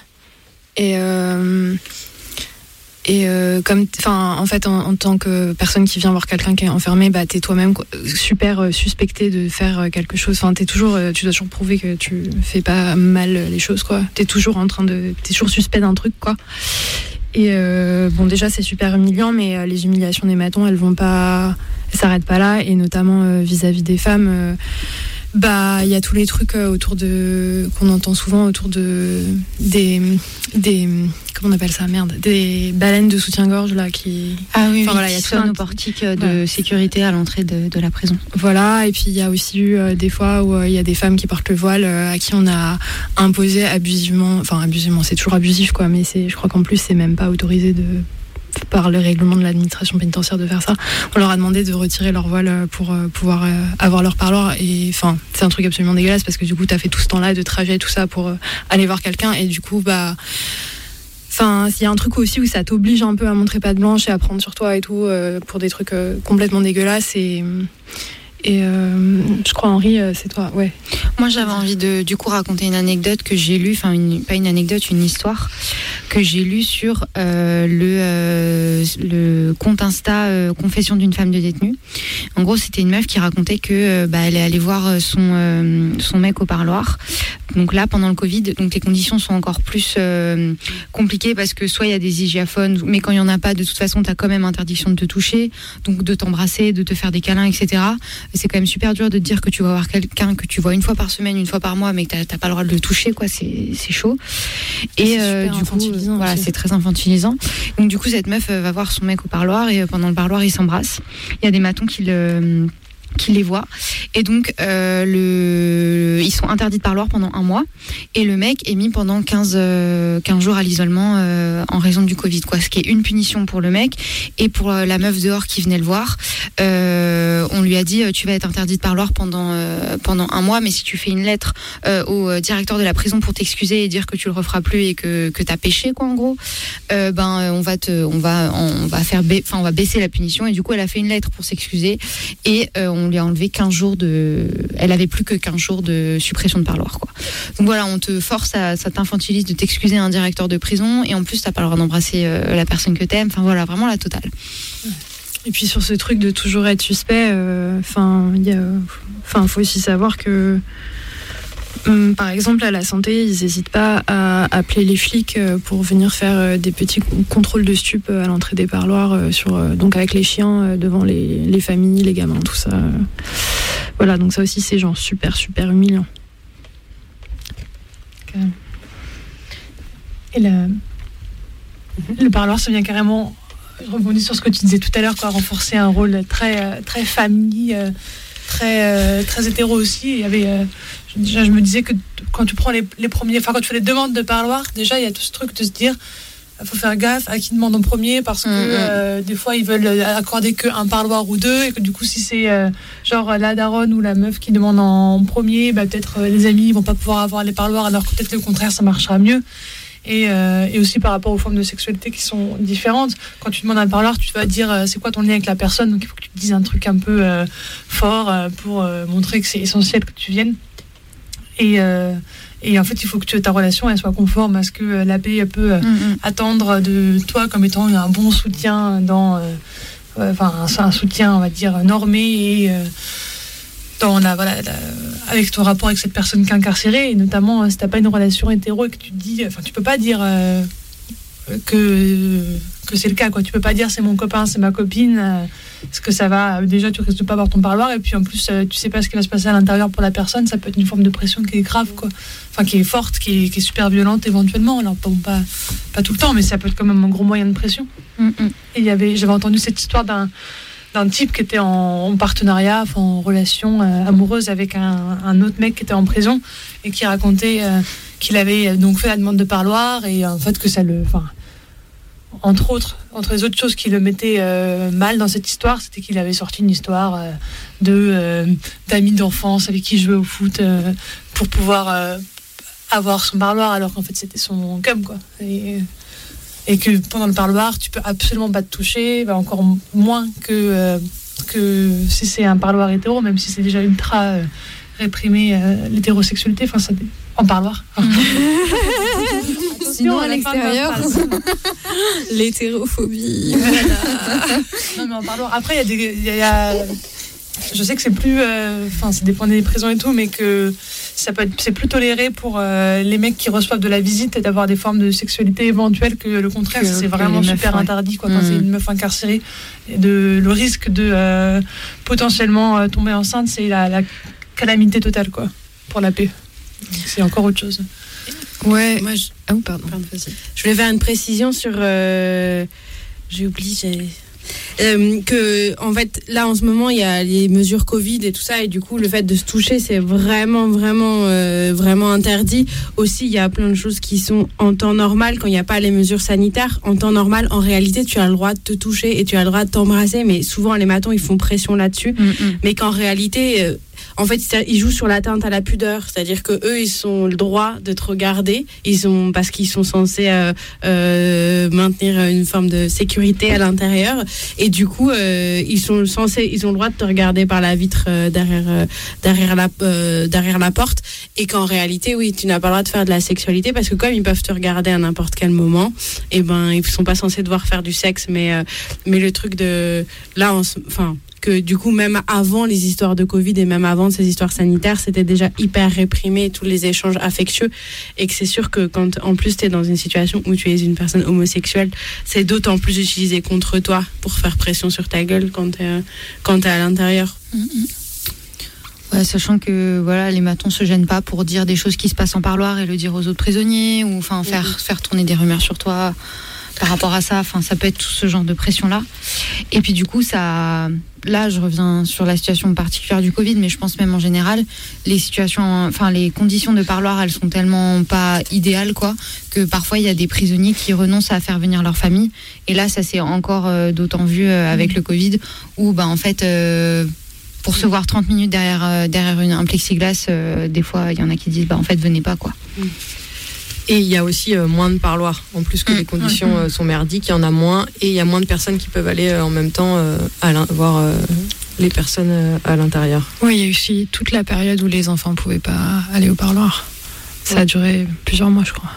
En tant que personne qui vient voir quelqu'un qui est enfermé, t'es toi-même super suspecté de faire quelque chose. Enfin, tu dois toujours prouver que tu fais pas mal les choses, quoi. T'es toujours suspect d'un truc, quoi. Et déjà c'est super humiliant, mais les humiliations des matons, elles s'arrêtent pas là, et notamment vis-à-vis des femmes. Il y a tous les trucs qu'on entend souvent autour des comment on appelle ça, des baleines de soutien-gorge là qui. Ah oui, il y a tout un portique de sécurité à l'entrée de la prison. Voilà, et puis il y a aussi eu des fois où il y a des femmes qui portent le voile à qui on a imposé abusivement, c'est toujours abusif, quoi, mais je crois qu'en plus c'est même pas autorisé par le règlement de l'administration pénitentiaire de faire ça. On leur a demandé de retirer leur voile pour pouvoir avoir leur parloir, et c'est un truc absolument dégueulasse, parce que du coup t'as fait tout ce temps-là de trajet, tout ça pour aller voir quelqu'un, et du coup il y a un truc aussi où ça t'oblige un peu à montrer patte blanche et à prendre sur toi et tout, pour des trucs complètement dégueulasses, et je crois, Henri, c'est toi, ouais. Moi, j'avais envie de raconter une anecdote que j'ai lue, pas une anecdote, une histoire que j'ai lue sur le compte Insta Confession d'une femme de détenue. En gros, c'était une meuf qui racontait que elle est allée voir son mec au parloir. Donc là, pendant le Covid, donc les conditions sont encore plus compliquées, parce que soit il y a des hygiaphones, mais quand il y en a pas, de toute façon, t'as quand même interdiction de te toucher, donc de t'embrasser, de te faire des câlins, etc. C'est quand même super dur de te dire que tu vas voir quelqu'un que tu vois 1 fois par semaine, 1 fois par mois, mais que t'as pas le droit de le toucher, quoi. C'est chaud. Et du coup, voilà, c'est très infantilisant. Donc du coup, cette meuf va voir son mec au parloir, et pendant le parloir, ils s'embrassent. Il y a des matons qui les voient, et donc ils sont interdits de parloir pendant 1 mois, et le mec est mis pendant 15 jours à l'isolement en raison du Covid, quoi, ce qui est une punition pour le mec, et pour la meuf dehors qui venait le voir, on lui a dit tu vas être interdit de parloir pendant 1 mois, mais si tu fais une lettre au directeur de la prison pour t'excuser et dire que tu le referas plus et que t'as péché, quoi, en gros, on va baisser la punition. Et du coup, elle a fait une lettre pour s'excuser, et on lui a enlevé 15 jours elle avait plus que 15 jours de suppression de parloir, quoi. Donc voilà, on te force, ça t'infantilise de t'excuser à un directeur de prison, et en plus t'as pas le droit d'embrasser la personne que t'aimes. Enfin voilà, vraiment la totale. Et puis sur ce truc de toujours être suspect, faut aussi savoir que par exemple, à la santé, ils n'hésitent pas à appeler les flics pour venir faire des petits contrôles de stupes à l'entrée des parloirs, donc avec les chiens devant les familles, les gamins, tout ça. Voilà, donc ça aussi, c'est genre super, super humiliant. Et le parloir, ça vient carrément, je rebondis sur ce que tu disais tout à l'heure, quoi, renforcer un rôle très, très famille, très, très hétéro aussi. Il y avait... Déjà, je me disais que quand tu prends les premiers, quand tu fais les demandes de parloir, déjà, il y a tout ce truc de se dire, il faut faire gaffe à qui demande en premier, parce que des fois, ils veulent accorder qu'un parloir ou 2, et que du coup, si c'est la daronne ou la meuf qui demande en premier, peut-être les amis, ils vont pas pouvoir avoir les parloirs, alors que peut-être le contraire, ça marchera mieux. Et aussi par rapport aux formes de sexualité qui sont différentes. Quand tu demandes un parloir, tu vas dire c'est quoi ton lien avec la personne, donc il faut que tu te dises un truc un peu fort pour montrer que c'est essentiel que tu viennes. Et en fait, il faut que ta relation elle soit conforme à ce que l'AP peut attendre de toi comme étant un bon soutien un soutien, on va dire, normé, et avec ton rapport avec cette personne qui est incarcérée, et notamment si t'as pas une relation hétéro et que tu te dis, tu peux pas dire que c'est le cas, quoi. Tu peux pas dire c'est mon copain, c'est ma copine, parce que ça va, déjà tu risques de pas avoir ton parloir, et puis en plus tu sais pas ce qui va se passer à l'intérieur pour la personne. Ça peut être une forme de pression qui est grave, quoi, qui est forte, qui est super violente éventuellement, alors pas tout le temps, mais ça peut être quand même un gros moyen de pression. Et j'avais entendu cette histoire d'un type qui était en partenariat, en relation amoureuse avec un autre mec qui était en prison et qui racontait qu'il avait donc fait la demande de parloir et en fait que ça entre les autres choses qui le mettaient mal dans cette histoire, c'était qu'il avait sorti une histoire d'amis d'enfance avec qui il jouait au foot pour pouvoir avoir son parloir, alors qu'en fait c'était son cum, quoi. Et que pendant le parloir, tu peux absolument pas te toucher, encore moins que si c'est un parloir hétéro, même si c'est déjà ultra réprimé l'hétérosexualité, ça en parloir. Sinon à l'extérieur, l'hétérophobie. Voilà. Non mais en parloir. Après je sais que c'est plus, ça dépend des prisons et tout, mais que c'est plus toléré pour les mecs qui reçoivent de la visite et d'avoir des formes de sexualité éventuelles que le contraire, c'est vraiment super interdit, quoi, quand c'est une meuf incarcérée. Et le risque de potentiellement tomber enceinte, c'est la calamité totale, quoi, pour la paix. C'est encore autre chose. Ouais. Moi, pardon, vas-y. Je voulais faire une précision sur. J'ai oublié. Que en fait là en ce moment il y a les mesures Covid et tout ça et du coup le fait de se toucher c'est vraiment interdit. Aussi il y a plein de choses qui sont en temps normal quand il n'y a pas les mesures sanitaires. En temps normal en réalité tu as le droit de te toucher et tu as le droit de t'embrasser, mais souvent les matons ils font pression là-dessus. Mais qu'en réalité en fait, ils jouent sur l'atteinte à la pudeur, c'est-à-dire que eux, ils ont le droit de te regarder, parce qu'ils sont censés maintenir une forme de sécurité à l'intérieur, et du coup, ils ont le droit de te regarder par la vitre derrière la porte, et qu'en réalité, oui, tu n'as pas le droit de faire de la sexualité parce que comme ils peuvent te regarder à n'importe quel moment, et ils sont pas censés devoir faire du sexe, mais le truc de là, que du coup même avant les histoires de Covid et même avant ces histoires sanitaires c'était déjà hyper réprimé tous les échanges affectueux, et que c'est sûr que quand en plus tu es dans une situation où tu es une personne homosexuelle, c'est d'autant plus utilisé contre toi pour faire pression sur ta gueule quand t'es à l'intérieur. Ouais, sachant que les matons se gênent pas pour dire des choses qui se passent en parloir et le dire aux autres prisonniers, ou faire tourner des rumeurs sur toi par rapport à ça. Ça peut être tout ce genre de pression là. Et puis du coup là je reviens sur la situation particulière du Covid, mais je pense même en général les conditions de parloir elles sont tellement pas idéales, quoi, que parfois il y a des prisonniers qui renoncent à faire venir leur famille, et là ça c'est encore d'autant vu avec le Covid où en fait pour se voir 30 minutes derrière un plexiglas, des fois il y en a qui disent en fait venez pas, quoi. Et il y a aussi moins de parloirs. En plus que les conditions sont merdiques, il y en a moins. Et il y a moins de personnes qui peuvent aller en même temps voir les personnes à l'intérieur. Oui, il y a eu aussi toute la période où les enfants ne pouvaient pas aller au parloir. Ça a duré plusieurs mois, je crois.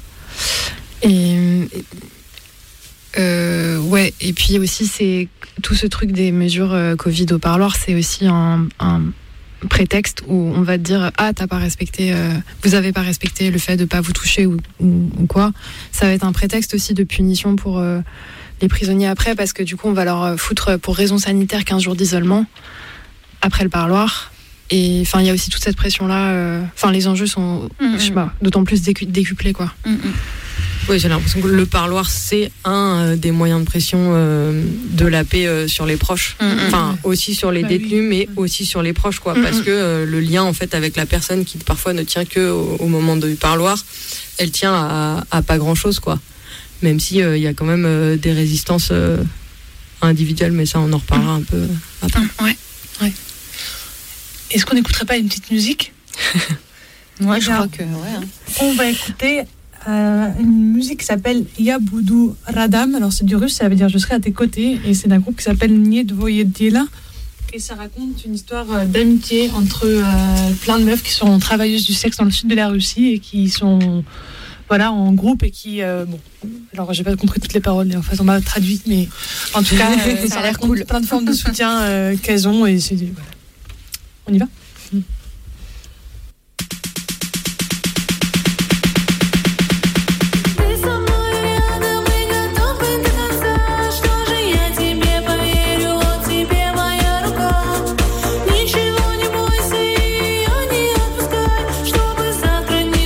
Et puis aussi, c'est tout ce truc des mesures Covid au parloir, c'est aussi un prétexte où on va te dire vous avez pas respecté le fait de pas vous toucher ou quoi. Ça va être un prétexte aussi de punition pour les prisonniers après, parce que du coup on va leur foutre pour raison sanitaire 15 jours d'isolement après le parloir. Et il y a aussi toute cette pression là, les enjeux sont je sais pas, d'autant plus décuplés, quoi. Oui, j'ai l'impression que le parloir, c'est un des moyens de pression de la paix sur les proches. Aussi sur les détenus, mais aussi sur les proches, quoi. Parce que le lien, en fait, avec la personne qui parfois ne tient qu'au moment du parloir, elle tient à pas grand-chose, quoi. Même si il y a quand même des résistances individuelles, mais ça, on en reparlera un peu après. Ouais. Est-ce qu'on n'écouterait pas une petite musique? Ouais, je crois que... On va écouter... une musique qui s'appelle Yabudu Radam. Alors c'est du russe, ça veut dire je serai à tes côtés, et c'est d'un groupe qui s'appelle Niedvoyedila, et ça raconte une histoire d'amitié entre plein de meufs qui sont travailleuses du sexe dans le sud de la Russie et qui sont en groupe et qui alors j'ai pas compris toutes les paroles, en fait on m'a traduit, mais en tout cas ça a l'air cool, plein de formes de soutien qu'elles ont, et c'est on y va.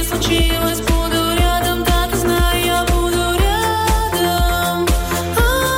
Буду рядом, так и знай, я буду рядом.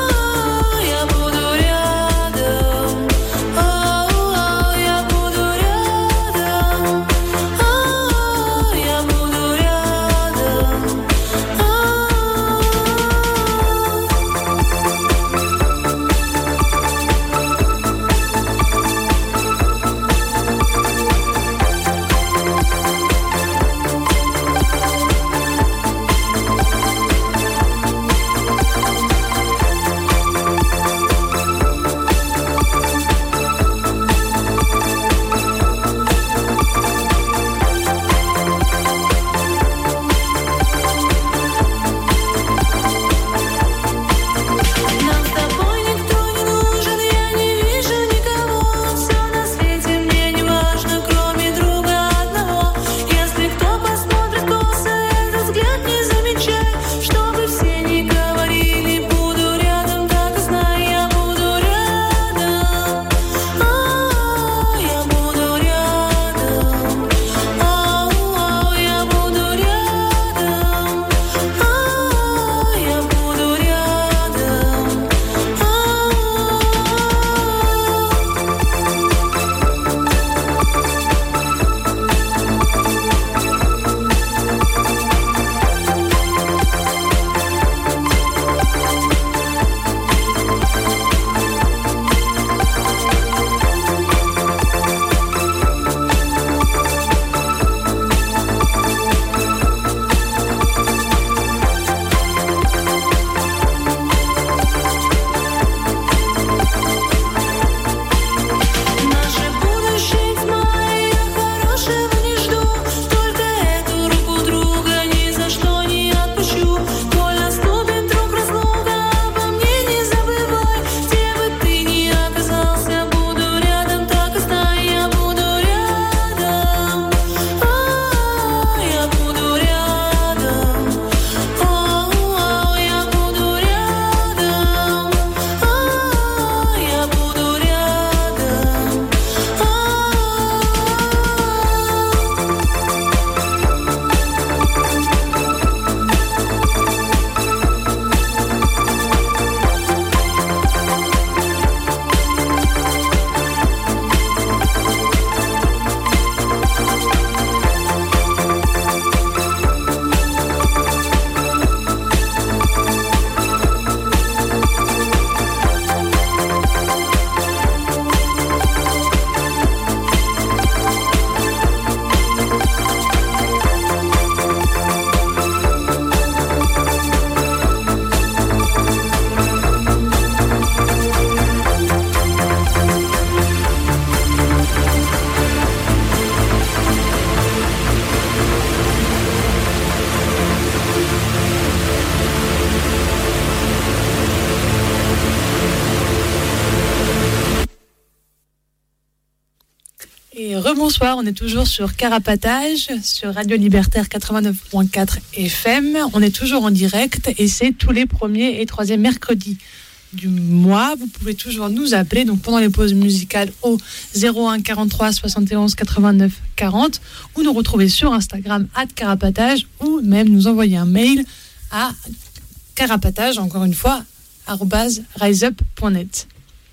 Et rebonsoir, on est toujours sur Carapatage, sur Radio Libertaire 89.4 FM. On est toujours en direct et c'est tous les premiers et troisièmes mercredis du mois. Vous pouvez toujours nous appeler donc pendant les pauses musicales au 01 43 71 89 40 ou nous retrouver sur Instagram @carapatage ou même nous envoyer un mail à carapatage, encore une fois, @riseup.net.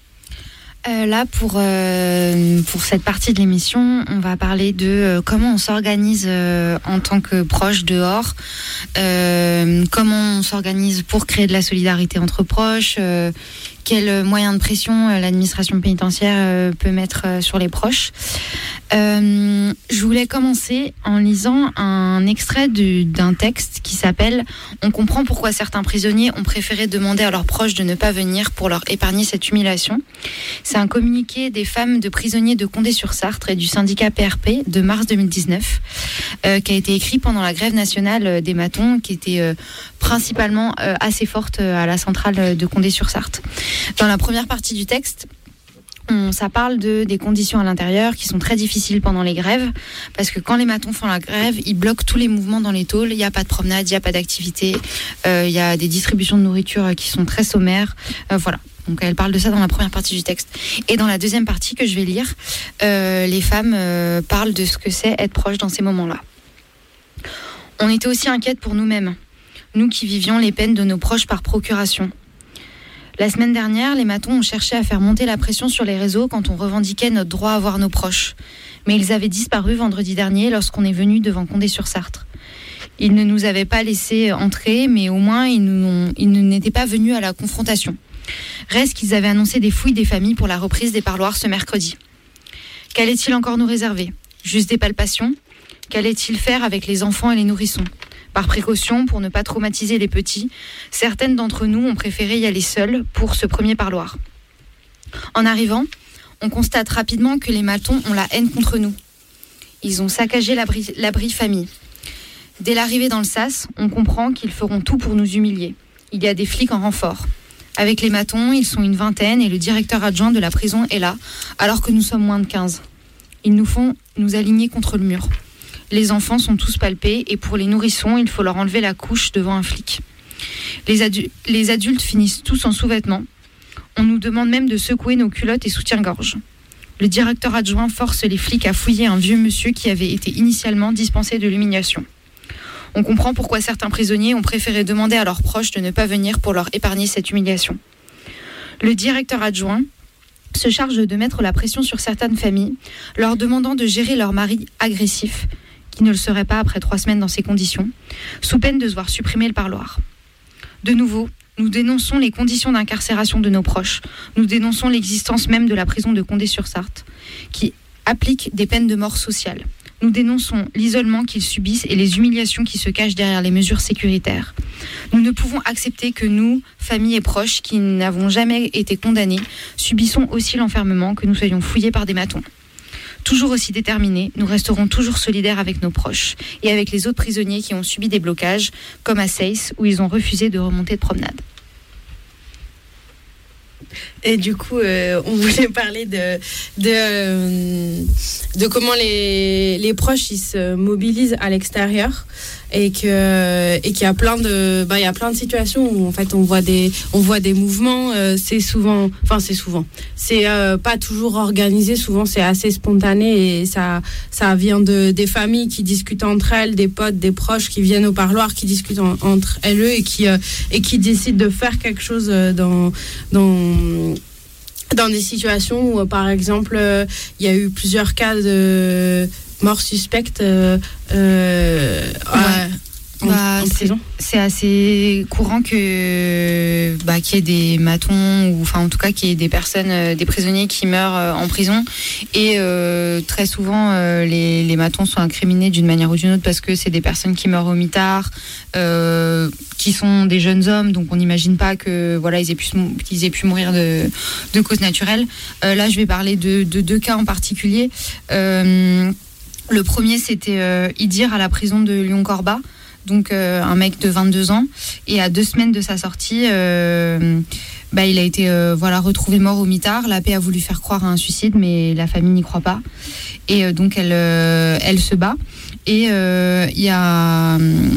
Là, pour cette partie de l'émission, on va parler de comment on s'organise en tant que proche dehors, comment on s'organise pour créer de la solidarité entre proches, quels moyens de pression l'administration pénitentiaire peut mettre sur les proches. Je voulais commencer en lisant un extrait d'un texte qui s'appelle « On comprend pourquoi certains prisonniers ont préféré demander à leurs proches de ne pas venir pour leur épargner cette humiliation ». C'est un communiqué des femmes de prisonniers de Condé-sur-Sarthe et du syndicat PRP de mars 2019 qui a été écrit pendant la grève nationale des matons qui était principalement assez forte à la centrale de Condé-sur-Sarthe. Dans la première partie du texte, ça parle des conditions à l'intérieur qui sont très difficiles pendant les grèves parce que quand les matons font la grève, ils bloquent tous les mouvements dans les tôles, il n'y a pas de promenade, il n'y a pas d'activité, il y a des distributions de nourriture qui sont très sommaires, voilà. Donc elle parle de ça dans la première partie du texte. Et dans la deuxième partie que je vais lire, les femmes parlent de ce que c'est être proche dans ces moments-là. On était aussi inquiètes pour nous-mêmes, nous qui vivions les peines de nos proches par procuration. La semaine dernière, les matons ont cherché à faire monter la pression sur les réseaux quand on revendiquait notre droit à voir nos proches. Mais ils avaient disparu vendredi dernier lorsqu'on est venu devant Condé-sur-Sarthe. Ils ne nous avaient pas laissé entrer, mais au moins ils n'étaient pas venus à la confrontation. Reste qu'ils avaient annoncé des fouilles des familles pour la reprise des parloirs ce mercredi. Qu'allait-il encore nous réserver ? Juste des palpations ? Qu'allait-il faire avec les enfants et les nourrissons ? Par précaution, pour ne pas traumatiser les petits, certaines d'entre nous ont préféré y aller seules pour ce premier parloir. En arrivant, on constate rapidement que les matons ont la haine contre nous. Ils ont saccagé l'abri famille. Dès l'arrivée dans le sas, on comprend qu'ils feront tout pour nous humilier. Il y a des flics en renfort. Avec les matons, ils sont une vingtaine et le directeur adjoint de la prison est là, alors que nous sommes moins de 15. Ils nous font nous aligner contre le mur. Les enfants sont tous palpés et pour les nourrissons, il faut leur enlever la couche devant un flic. Les adultes finissent tous en sous-vêtements. On nous demande même de secouer nos culottes et soutiens-gorge. Le directeur adjoint force les flics à fouiller un vieux monsieur qui avait été initialement dispensé de l'humiliation. On comprend pourquoi certains prisonniers ont préféré demander à leurs proches de ne pas venir pour leur épargner cette humiliation. Le directeur adjoint se charge de mettre la pression sur certaines familles, leur demandant de gérer leur mari agressif, qui ne le serait pas après 3 semaines dans ces conditions, sous peine de se voir supprimer le parloir. De nouveau, nous dénonçons les conditions d'incarcération de nos proches. Nous dénonçons l'existence même de la prison de Condé-sur-Sarthe, qui applique des peines de mort sociale. Nous dénonçons l'isolement qu'ils subissent et les humiliations qui se cachent derrière les mesures sécuritaires. Nous ne pouvons accepter que nous, familles et proches, qui n'avons jamais été condamnés, subissons aussi l'enfermement, que nous soyons fouillés par des matons. Toujours aussi déterminés, nous resterons toujours solidaires avec nos proches et avec les autres prisonniers qui ont subi des blocages, comme à Seyss, où ils ont refusé de remonter de promenade. Et du coup, on voulait parler de comment les proches ils se mobilisent à l'extérieur et qu'il y a plein de situations où en fait on voit des mouvements. C'est pas toujours organisé. Souvent c'est assez spontané et ça vient des familles qui discutent entre elles, des potes, des proches qui viennent au parloir, qui discutent entre elles et qui décident de faire quelque chose dans des situations où, par exemple, il y a eu plusieurs cas de morts suspectes en prison. C'est assez courant qu'il y ait des matons ou en tout cas qu'il y ait des personnes, des prisonniers qui meurent en prison et très souvent les matons sont incriminés d'une manière ou d'une autre parce que c'est des personnes qui meurent au mitard, qui sont des jeunes hommes, donc on n'imagine pas que ils aient pu mourir de cause naturelle. Là je vais parler de 2 cas en particulier. Le premier c'était Idir à la prison de Lyon-Corba. Donc un mec de 22 ans et à 2 semaines de sa sortie il a été retrouvé mort au mitard. La paix a voulu faire croire à un suicide, mais la famille n'y croit pas. Et donc elle se bat. Et il y a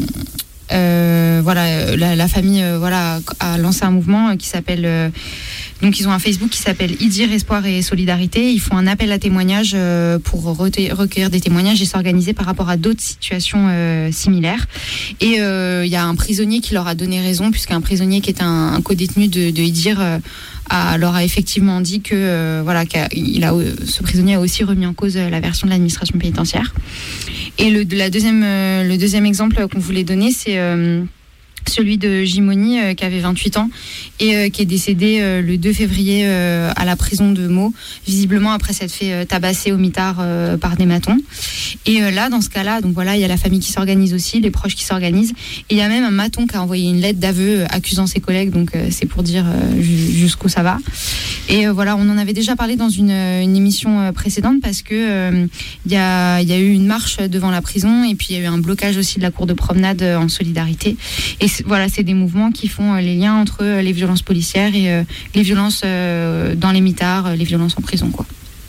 la famille a lancé un mouvement qui s'appelle donc ils ont un Facebook qui s'appelle Idir Espoir et Solidarité. Ils font un appel à témoignages pour recueillir des témoignages et s'organiser par rapport à d'autres situations similaires. Et il y a un prisonnier qui leur a donné raison, puisqu'un prisonnier qui est un co-détenu de Idir leur a effectivement dit que ce prisonnier a aussi remis en cause la version de l'administration pénitentiaire. Et le deuxième exemple qu'on voulait donner, c'est celui de Jimoni qui avait 28 ans et qui est décédé le 2 février à la prison de Meaux, visiblement après s'être fait tabasser au mitard par des matons. Et là, dans ce cas-là, donc voilà, il y a la famille qui s'organise aussi, les proches qui s'organisent, et il y a même un maton qui a envoyé une lettre d'aveu accusant ses collègues, donc c'est pour dire jusqu'où ça va. Et voilà, on en avait déjà parlé dans une émission précédente, parce que il y a eu une marche devant la prison, et puis il y a eu un blocage aussi de la cour de promenade en solidarité. Et voilà, c'est des mouvements qui font les liens entre les violences policières et les violences dans les mitards, les violences en prison, quoi.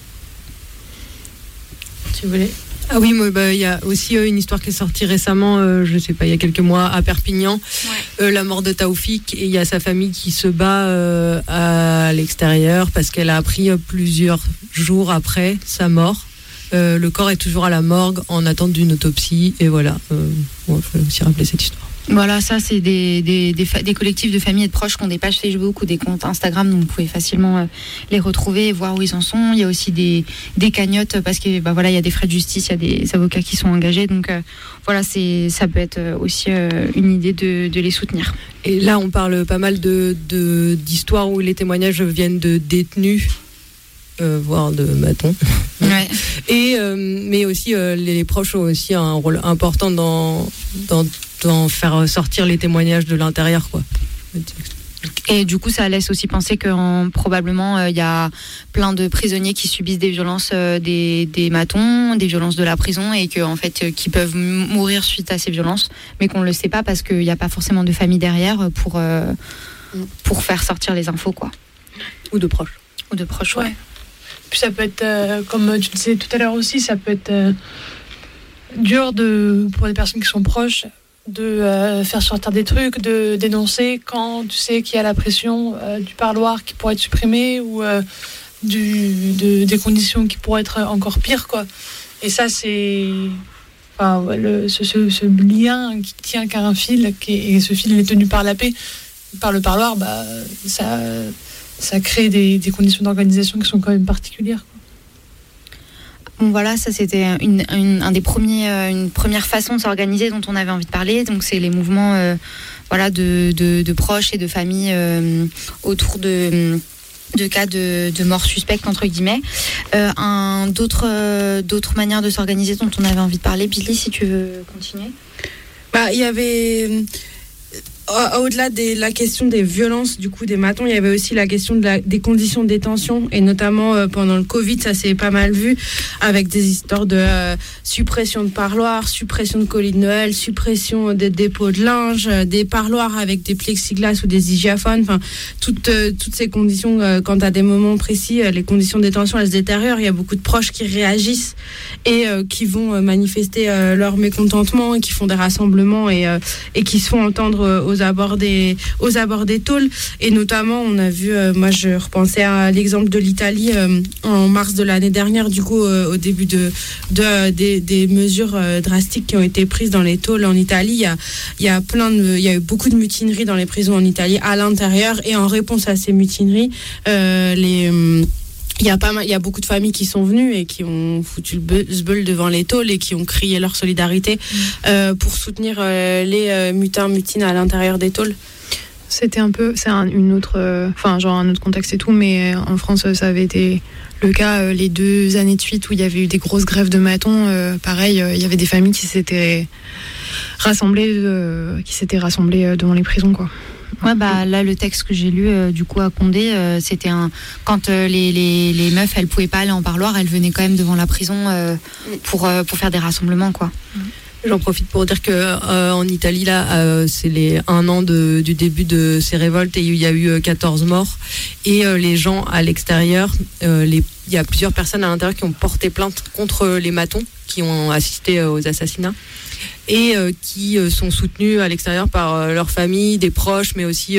Tu voulais ? Ah oui, il y a aussi une histoire qui est sortie récemment, je sais pas, il y a quelques mois, à Perpignan, la mort de Taoufik, et il y a sa famille qui se bat à l'extérieur parce qu'elle a appris plusieurs jours après sa mort. Le corps est toujours à la morgue en attente d'une autopsie, et voilà. Il faut aussi rappeler cette histoire. Voilà, ça c'est des collectifs de familles et de proches qui ont des pages Facebook ou des comptes Instagram, donc vous pouvez facilement les retrouver et voir où ils en sont. Il y a aussi des cagnottes, parce que il y a des frais de justice, il y a des avocats qui sont engagés, donc ça peut être aussi une idée de les soutenir. Et là on parle pas mal d'histoires où les témoignages viennent de détenus, voire de matons. Ouais. Et mais aussi les proches ont aussi un rôle important dans faire sortir les témoignages de l'intérieur, quoi. Et du coup, ça laisse aussi penser que probablement il y a plein de prisonniers qui subissent des violences des matons, des violences de la prison, et que en fait qui peuvent mourir suite à ces violences, mais qu'on ne le sait pas parce qu'il n'y a pas forcément de famille derrière pour faire sortir les infos, quoi. Ou de proches. Ouais. Puis ça peut être, comme tu disais tout à l'heure aussi, ça peut être dur pour les personnes qui sont proches de faire sortir des trucs, de dénoncer quand tu sais qu'il y a la pression du parloir qui pourrait être supprimé, ou des conditions qui pourraient être encore pires, quoi. Et ça, c'est ce lien qui tient qu'à un fil, et ce fil est tenu par la paix, par le parloir, ça crée des conditions d'organisation qui sont quand même particulières, quoi. Bon, voilà, ça c'était une première façon de s'organiser dont on avait envie de parler. Donc c'est les mouvements de proches et de familles autour de cas de mort suspecte, entre guillemets. D'autres manières de s'organiser dont on avait envie de parler. Billy, si tu veux continuer. Il y avait... Au-delà de la question des violences, du coup, des matons, il y avait aussi la question des conditions de détention, et notamment pendant le Covid, ça s'est pas mal vu, avec des histoires de suppression de parloirs, suppression de colis de Noël, suppression des dépôts de linge, des parloirs avec des plexiglas ou des hygiaphones, enfin, toutes ces conditions, quand à des moments précis, les conditions de détention, elles se détériorent. Il y a beaucoup de proches qui réagissent et qui vont manifester leur mécontentement, et qui font des rassemblements et qui se font entendre aux abords des tôles. Et notamment, on a vu, moi je repensais à l'exemple de l'Italie en mars de l'année dernière, du coup au début des mesures drastiques qui ont été prises dans les tôles en Italie. Il y a eu beaucoup de mutineries dans les prisons en Italie à l'intérieur, et en réponse à ces mutineries, il y a beaucoup de familles qui sont venues et qui ont foutu le sbeul devant les tôles et qui ont crié leur solidarité pour soutenir les mutins-mutines à l'intérieur des tôles. C'était un autre contexte et tout, mais en France, ça avait été le cas les 2 années de suite où il y avait eu des grosses grèves de matons. Pareil, il y avait des familles qui s'étaient rassemblées devant les prisons, quoi. Ouais, là, le texte que j'ai lu du coup à Condé, c'était quand les meufs, elles pouvaient pas aller en parloir, elles venaient quand même devant la prison pour faire des rassemblements, quoi. J'en profite pour dire que en Italie, là, c'est les 1 an du début de ces révoltes et il y a eu 14 morts. Et les gens à l'extérieur, il y a plusieurs personnes à l'intérieur qui ont porté plainte contre les matons qui ont assisté aux assassinats et qui sont soutenus à l'extérieur par leur famille, des proches, mais aussi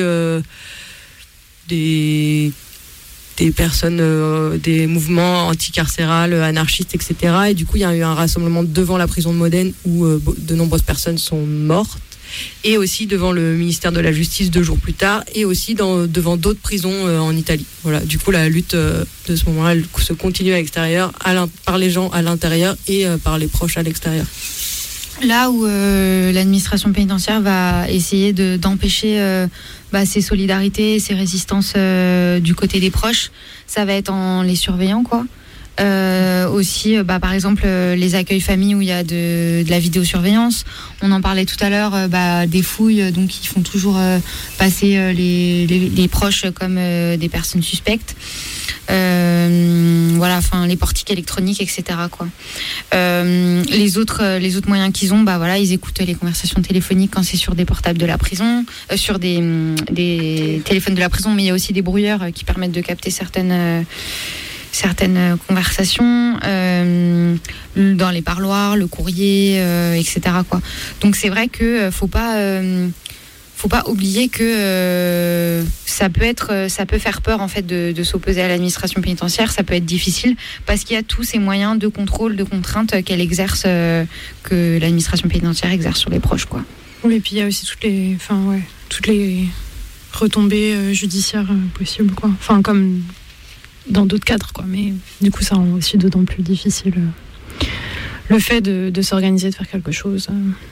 des personnes, des mouvements anticarcérales, anarchistes, etc. Et du coup, il y a eu un rassemblement devant la prison de Modène où de nombreuses personnes sont mortes. Et aussi devant le ministère de la Justice 2 jours plus tard. Et aussi devant d'autres prisons en Italie. Voilà. Du coup, la lutte de ce moment-là elle se continue à l'extérieur, par les gens à l'intérieur et par les proches à l'extérieur. Là où l'administration pénitentiaire va essayer d'empêcher ces solidarités, ces résistances du côté des proches, ça va être en les surveillant, quoi. Aussi, par exemple, les accueils familles où il y a de la vidéosurveillance. On en parlait tout à l'heure, des fouilles, donc ils font toujours passer les proches comme des personnes suspectes. Les portiques électroniques, etc. quoi. Les autres moyens qu'ils ont, ils écoutent les conversations téléphoniques quand c'est sur des portables de la prison, sur des téléphones de la prison, mais il y a aussi des brouilleurs qui permettent de capter certaines conversations dans les parloirs, le courrier, etc. quoi. Donc c'est vrai que faut pas oublier que ça peut faire peur en fait de s'opposer à l'administration pénitentiaire. Ça peut être difficile parce qu'il y a tous ces moyens de contrôle, de contrainte qu'elle exerce, que l'administration pénitentiaire exerce sur les proches, quoi. Oui, et puis il y a aussi toutes les retombées judiciaires possibles, quoi. Enfin, comme dans d'autres cadres, quoi. Mais du coup, ça rend aussi d'autant plus difficile le fait de s'organiser, de faire quelque chose.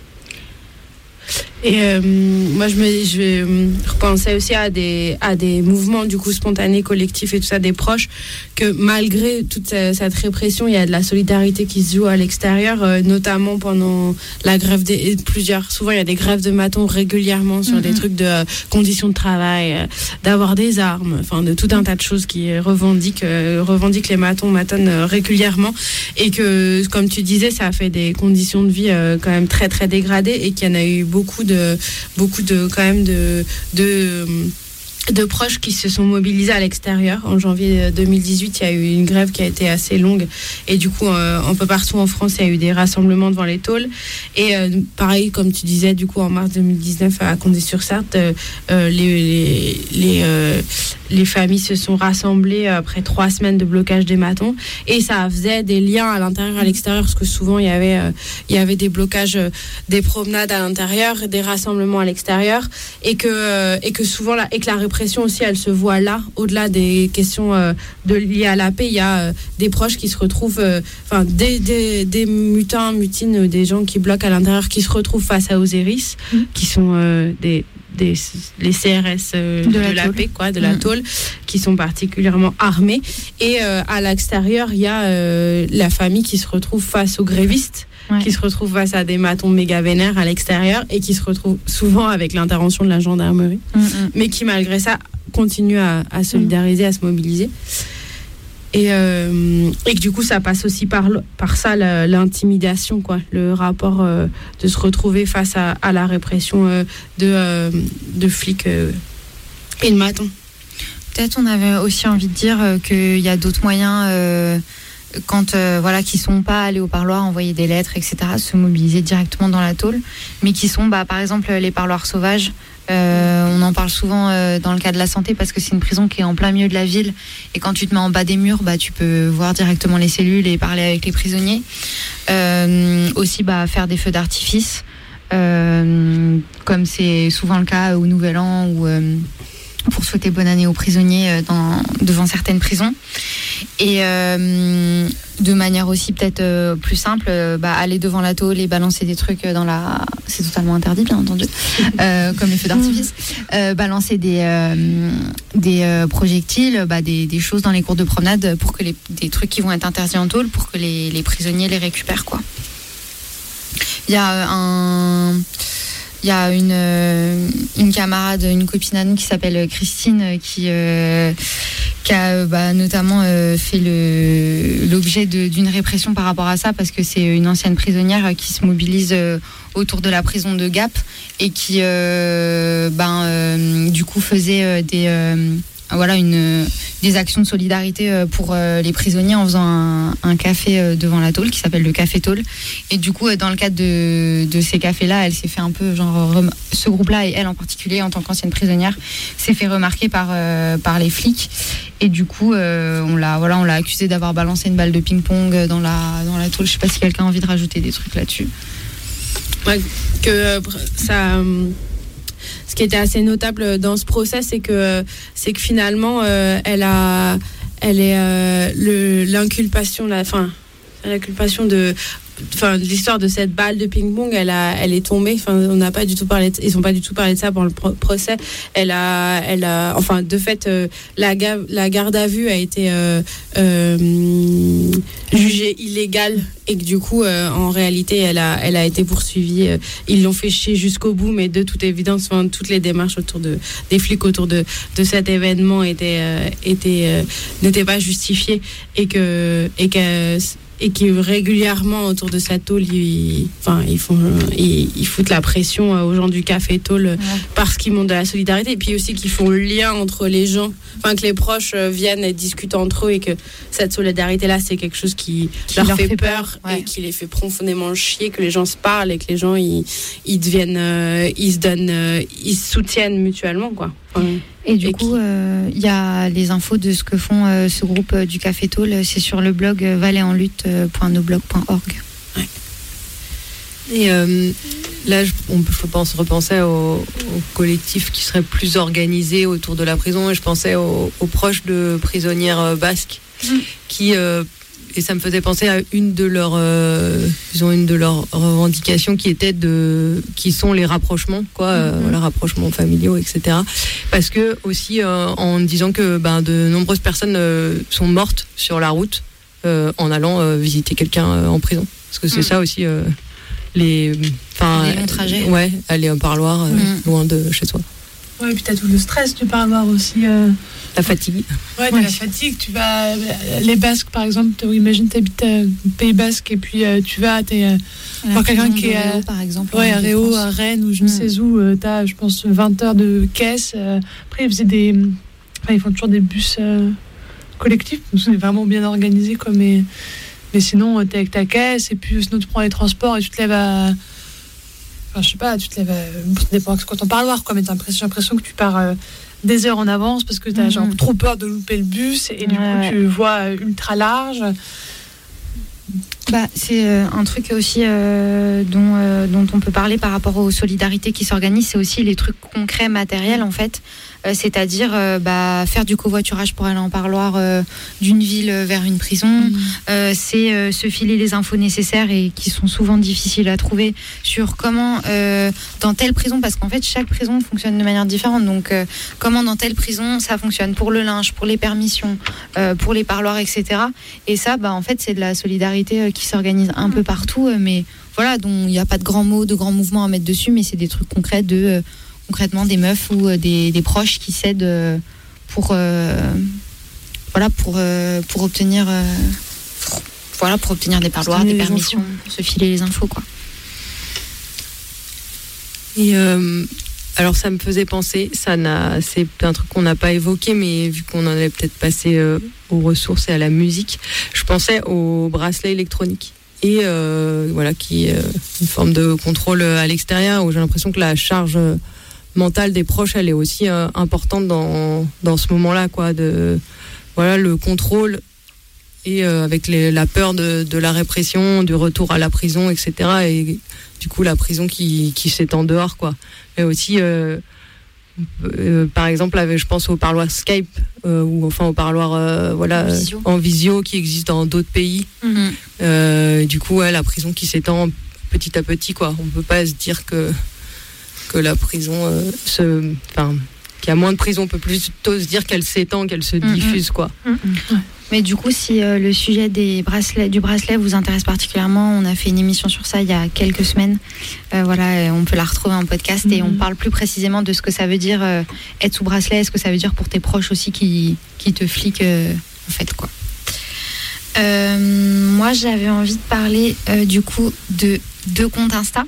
Et moi, je repensais aussi à des mouvements du coup spontanés, collectifs et tout ça, des proches, que malgré toute cette répression, il y a de la solidarité qui se joue à l'extérieur, notamment pendant la grève souvent il y a des grèves de matons régulièrement sur des trucs de conditions de travail, d'avoir des armes, enfin de tout un tas de choses qui revendiquent les matonnent régulièrement, et que, comme tu disais, ça a fait des conditions de vie quand même très très dégradées, et qu'il y en a eu beaucoup de proches qui se sont mobilisés à l'extérieur. En janvier 2018, il y a eu une grève qui a été assez longue, et du coup un peu partout en France il y a eu des rassemblements devant les tôles, et pareil comme tu disais, du coup en mars 2019 à Condé-sur-Sarthe, les familles se sont rassemblées après 3 semaines de blocage des matons, et ça faisait des liens à l'intérieur et à l'extérieur, parce que souvent il y avait des blocages, des promenades à l'intérieur, des rassemblements à l'extérieur, et que souvent et que la répression aussi elle se voit là, au-delà des questions liées à la paix. Il y a des proches qui se retrouvent, des mutines, des gens qui bloquent à l'intérieur, qui se retrouvent face à Osiris, qui sont les CRS de la paix, quoi, de la tôle, qui sont particulièrement armés, et à l'extérieur il y a la famille qui se retrouve face aux grévistes, qui se retrouvent face à des matons méga vénères à l'extérieur, et qui se retrouvent souvent avec l'intervention de la gendarmerie, mais qui malgré ça continuent à solidariser, à se mobiliser. Et que du coup ça passe aussi par ça, l'intimidation, quoi, le rapport de se retrouver face à la répression de flics et de matons. Peut-être on avait aussi envie de dire qu'il y a d'autres moyens qui sont pas allés au parloir, envoyer des lettres, etc., se mobiliser directement dans la tôle, mais qui sont par exemple les parloirs sauvages. On en parle souvent dans le cas de la santé, parce que c'est une prison qui est en plein milieu de la ville, et quand tu te mets en bas des murs, tu peux voir directement les cellules et parler avec les prisonniers. Aussi faire des feux d'artifice, comme c'est souvent le cas au Nouvel An, ou pour souhaiter bonne année aux prisonniers devant certaines prisons. Et de manière aussi peut-être plus simple, aller devant la tôle et balancer des trucs c'est totalement interdit, bien entendu, comme les feux d'artifice, balancer des projectiles, des choses dans les cours de promenade, pour que des trucs qui vont être interdits en tôle, pour que les prisonniers les récupèrent, quoi. Il y a une camarade, une copine à nous qui s'appelle Christine, qui a notamment fait l'objet d'une répression par rapport à ça, parce que c'est une ancienne prisonnière qui se mobilise autour de la prison de Gap et qui du coup faisait des actions de solidarité pour les prisonniers en faisant un café devant la tôle qui s'appelle le Café Tôle. Et du coup, dans le cadre de ces cafés-là, elle s'est fait un peu ce groupe-là, et elle en particulier, en tant qu'ancienne prisonnière, s'est fait remarquer par les flics. Et du coup, on l'a accusée d'avoir balancé une balle de ping-pong dans la tôle. Je sais pas si quelqu'un a envie de rajouter des trucs là-dessus. Ouais, ce qui était assez notable dans ce procès, c'est que finalement, l'inculpation de l'histoire de cette balle de ping-pong, elle est tombée. Enfin, ils n'ont pas du tout parlé de ça pendant le procès. De fait, la garde à vue a été jugée illégale, et que du coup, en réalité, elle a été poursuivie. Ils l'ont fait chier jusqu'au bout, mais de toute évidence, toutes les démarches des flics autour de cet événement n'étaient pas justifiées, et qui régulièrement autour de cette tôle, ils foutent la pression aux gens du Café Tôle, parce qu'ils montrent de la solidarité, et puis aussi qu'ils font le lien entre les gens, que les proches viennent et discutent entre eux, et que cette solidarité-là, c'est quelque chose qui leur fait peur, et qui les fait profondément chier, que les gens se parlent et que les gens ils se soutiennent mutuellement, quoi. Et du coup, il y a les infos de ce que font ce groupe du Café Tôle, c'est sur le blog valetsenlutte.noblog.org. Ouais. Et là, je pense repenser au collectif qui serait plus organisé autour de la prison, et je pensais aux proches de prisonnières basques qui... et ça me faisait penser à une de leurs revendications qui sont les rapprochements, rapprochements familiaux, etc. Parce que aussi en disant que de nombreuses personnes sont mortes sur la route en allant visiter quelqu'un en prison. Parce que c'est ça aussi les longs trajets. Ouais, aller au parloir loin de chez soi. Ouais, et puis t'as tout le stress du parloir aussi. La fatigue. Ouais, la fatigue. Tu vas. Les Basques, par exemple, imagine t'habites au Pays Basque, et puis tu vas, voir quelqu'un qui est Réau, par exemple. Ouais, à Réau, à Rennes, ou je ne sais où, t'as, je pense, 20 heures de caisse. Après, ils font toujours des bus collectifs, donc c'est vraiment bien organisé, quoi, mais sinon, t'es avec ta caisse, et puis sinon, tu prends les transports et tu te lèves à. Enfin, je sais pas, tu te lèves ça dépend quand on parle, quoi, mais j'ai l'impression que tu pars des heures en avance, parce que t'as trop peur de louper le bus, et du coup tu vois ultra large. C'est un truc aussi dont on peut parler par rapport aux solidarités qui s'organisent, c'est aussi les trucs concrets, matériels, en fait. C'est-à-dire faire du covoiturage pour aller en parloir d'une ville vers une prison, c'est se filer les infos nécessaires, et qui sont souvent difficiles à trouver, sur comment dans telle prison, parce qu'en fait chaque prison fonctionne de manière différente, donc comment dans telle prison ça fonctionne pour le linge, pour les permissions, pour les parloirs, etc. Et ça, en fait, c'est de la solidarité qui s'organise un peu partout, mais voilà, dont il n'y a pas de grands mots, de grands mouvements à mettre dessus, mais c'est des trucs concrets concrètement des meufs ou des proches qui s'aident pour obtenir des parloirs, des permissions, pour se filer les infos, quoi. Et alors ça me faisait penser, c'est un truc qu'on n'a pas évoqué, mais vu qu'on en avait peut-être passé aux ressources et à la musique, je pensais au bracelet électronique. Et qui est une forme de contrôle à l'extérieur, où j'ai l'impression que la charge mentale des proches, elle est aussi importante dans ce moment-là, quoi, le contrôle, et avec la peur de la répression, du retour à la prison, etc. Et du coup la prison qui s'étend dehors, quoi. Mais aussi par exemple, je pense au parloir Skype, ou enfin au parloir en visio, qui existe dans d'autres pays. Du coup, la prison qui s'étend petit à petit, quoi. On peut pas se dire que la prison qu'il y a moins de prison, on peut plutôt se dire qu'elle s'étend, qu'elle se diffuse, quoi. Mais du coup, si le sujet du bracelet vous intéresse particulièrement, on a fait une émission sur ça il y a quelques semaines. Voilà, on peut la retrouver en podcast et on parle plus précisément de ce que ça veut dire être sous bracelet, ce que ça veut dire pour tes proches aussi qui te fliquent en fait quoi. Moi, j'avais envie de parler du coup de 2 comptes Insta.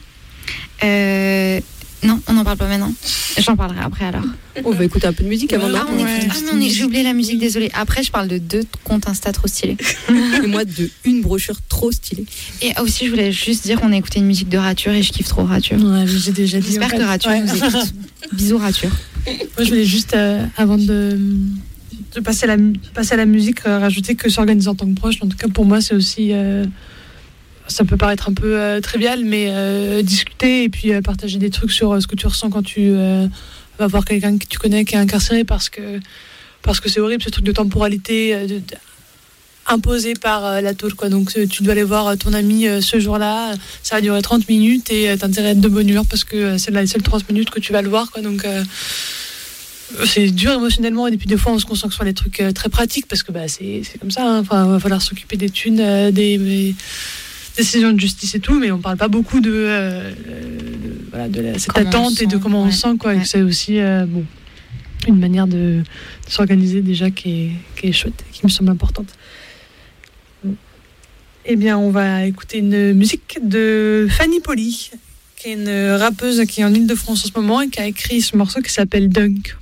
Non, on n'en parle pas maintenant. J'en parlerai après alors. On va écouter un peu de musique avant. J'ai oublié la musique, désolée. Après, je parle de 2 comptes Insta trop stylés. Et moi, de une brochure trop stylée. Et aussi, je voulais juste dire qu'on a écouté une musique de Rature et je kiffe trop Rature. Ouais, j'ai déjà dit. J'espère que Rature nous écoute. Bisous Rature. Moi, je voulais juste, avant de passer à la musique, rajouter que s'organiser en tant que proche, en tout cas pour moi, c'est aussi... ça peut paraître un peu trivial, mais discuter et puis partager des trucs sur ce que tu ressens quand tu vas voir quelqu'un que tu connais qui est incarcéré, parce que c'est horrible ce truc de temporalité imposé par la tôle, quoi. Donc tu dois aller voir ton ami ce jour-là, ça va durer 30 minutes et t'as intérêt à être de bonne humeur parce que c'est les seules 30 minutes que tu vas le voir, quoi. Donc c'est dur émotionnellement, et puis des fois on se concentre sur des trucs très pratiques parce que c'est comme ça, hein. Enfin, va falloir s'occuper des thunes, des décisions de justice et tout, mais on parle pas beaucoup de cette attente et de comment on se sent, quoi. Ouais. Et que c'est aussi une manière de s'organiser déjà qui est chouette, qui me semble importante. Eh bien, on va écouter une musique de Fanny Polly, qui est une rappeuse qui est en Ile-de-France en ce moment et qui a écrit ce morceau qui s'appelle Dunk.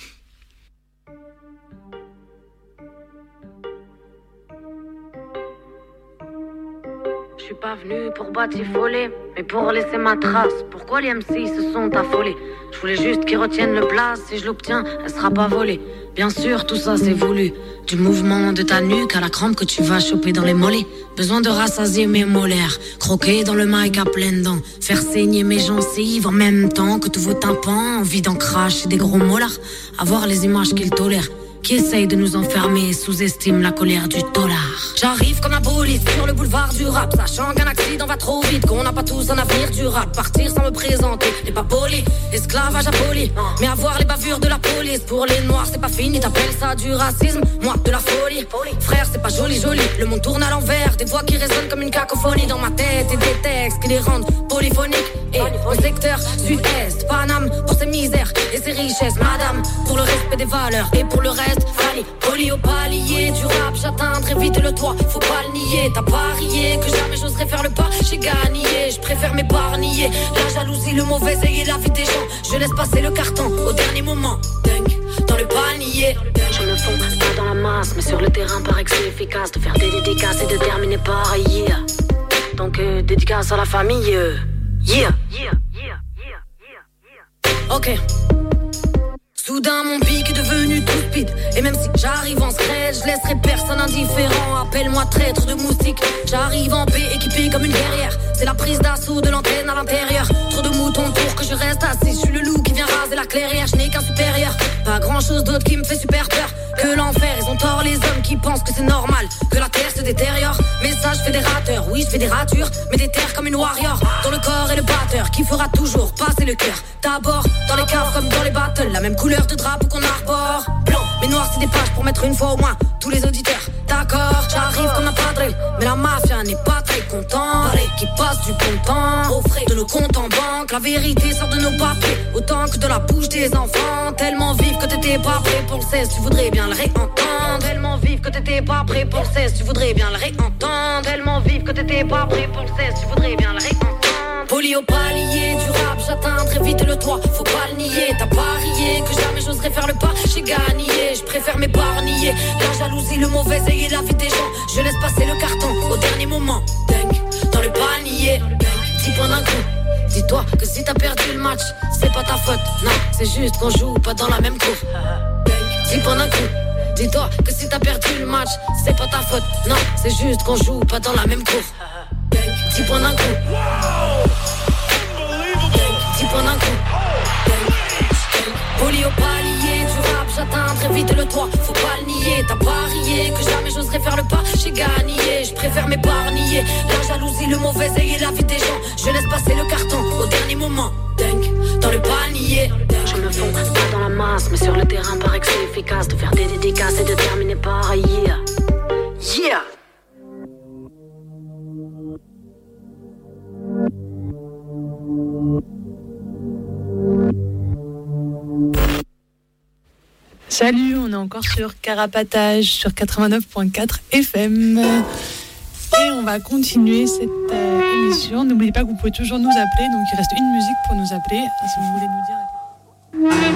Je suis pas venu pour batifoler, mais pour laisser ma trace. Pourquoi les MC se sont affolés? Je voulais juste qu'ils retiennent le place. Si je l'obtiens, elle sera pas volée. Bien sûr, tout ça c'est voulu. Du mouvement de ta nuque à la crampe que tu vas choper dans les mollets. Besoin de rassasier mes molaires, croquer dans le mic à pleines dents, faire saigner mes gencives en même temps que tous vos tympans. Envie d'en cracher des gros molars, avoir les images qu'ils tolèrent. Qui essaye de nous enfermer, sous-estime la colère du dollar. J'arrive comme la police sur le boulevard du rap, sachant qu'un accident va trop vite, qu'on n'a pas tous un avenir durable. Partir sans me présenter n'est pas poli, esclavage aboli. Mais avoir les bavures de la police, pour les noirs c'est pas fini, t'appelles ça du racisme, moi de la folie. Frère, c'est pas joli, le monde tourne à l'envers, des voix qui résonnent comme une cacophonie dans ma tête et des textes qui les rendent polyphoniques. Et au secteur sud-est, Paname pour ses misères et ses richesses, madame, pour le respect des valeurs et pour le reste. Fanny, poli au palier du rap, j'atteindrai vite le toit, faut pas le nier. T'as parié que jamais j'oserais faire le pas, j'ai gagné, je préfère m'épargner. La jalousie, le mauvais œil et la vie des gens, je laisse passer le carton au dernier moment. Dunk, dans le panier. Je me fonds pas dans la masse, mais sur le terrain paraît que c'est efficace de faire des dédicaces et de terminer par yeah. Donc dédicace à la famille, yeah. Ok. Soudain mon pic est devenu tout speed. Et même si j'arrive en scred, je laisserai personne indifférent. Appelle-moi traître de moustique. J'arrive en paix, équipé comme une guerrière. C'est la prise d'assaut de l'antenne à l'intérieur. Trop de moutons pour que je reste assis. Je suis le loup qui vient raser la clairière. Je n'ai qu'un supérieur, pas grand chose d'autre qui me fait super peur que l'enfer. Ils ont tort les hommes qui pensent que c'est normal que la terre se détériore. Message fédérateur, oui je fais des ratures, mais des terres comme une warrior. Dans le corps et le batteur qui fera toujours passer le cœur. D'abord dans les caves comme dans les battles, la même couleur de drapeau qu'on arbore. Blanc, mais noir c'est des pages pour mettre une fois au moins tous les auditeurs. D'accord, j'arrive comme un padre, mais la mafia n'est pas très contente. Qui passe du bon temps au frais de nos comptes en banque. La vérité sort de nos papiers autant que de la bouche des enfants. Tellement vive que t'étais pas prêt pour le 16, tu voudrais bien le réentendre. Tellement vive que t'étais pas prêt pour le 16, tu voudrais bien le réentendre. Tellement vive que t'étais pas prêt pour le 16, tu voudrais bien le réentendre. Poli au palier du rap, j'atteindrai vite le toit, faut pas le nier. T'as parié que jamais j'oserais faire le pas, j'ai gagné, je préfère m'épargner. La jalousie, le mauvais œil et la vie des gens, je laisse passer le carton au dernier moment. Dunk, dans le panier, 10 points d'un coup. Dis-toi que si t'as perdu le match, c'est pas ta faute, non, c'est juste qu'on joue pas dans la même cour. 10 points d'un coup. Dis-toi que si t'as perdu le match, c'est pas ta faute, non, c'est juste qu'on joue pas dans la même cour. 10 points d'un coup. 10 points d'un coup. Poli au palier du rap, j'atteindrai vite le toit, faut pas le nier. T'as parié que jamais j'oserais faire le pas, j'ai gagné, je préfère m'épargner. La jalousie, le mauvais œil et la vie des gens, je laisse passer le carton au dernier moment. Dunk, dans le panier. Je me fonds pas dans la masse, mais sur le terrain paraît que c'est efficace de faire des dédicaces et de terminer par yeah. Salut, on est encore sur Carapatage, sur 89.4 FM. Et on va continuer cette émission. N'oubliez pas que vous pouvez toujours nous appeler. Donc il reste une musique pour nous appeler. Si vous voulez nous dire...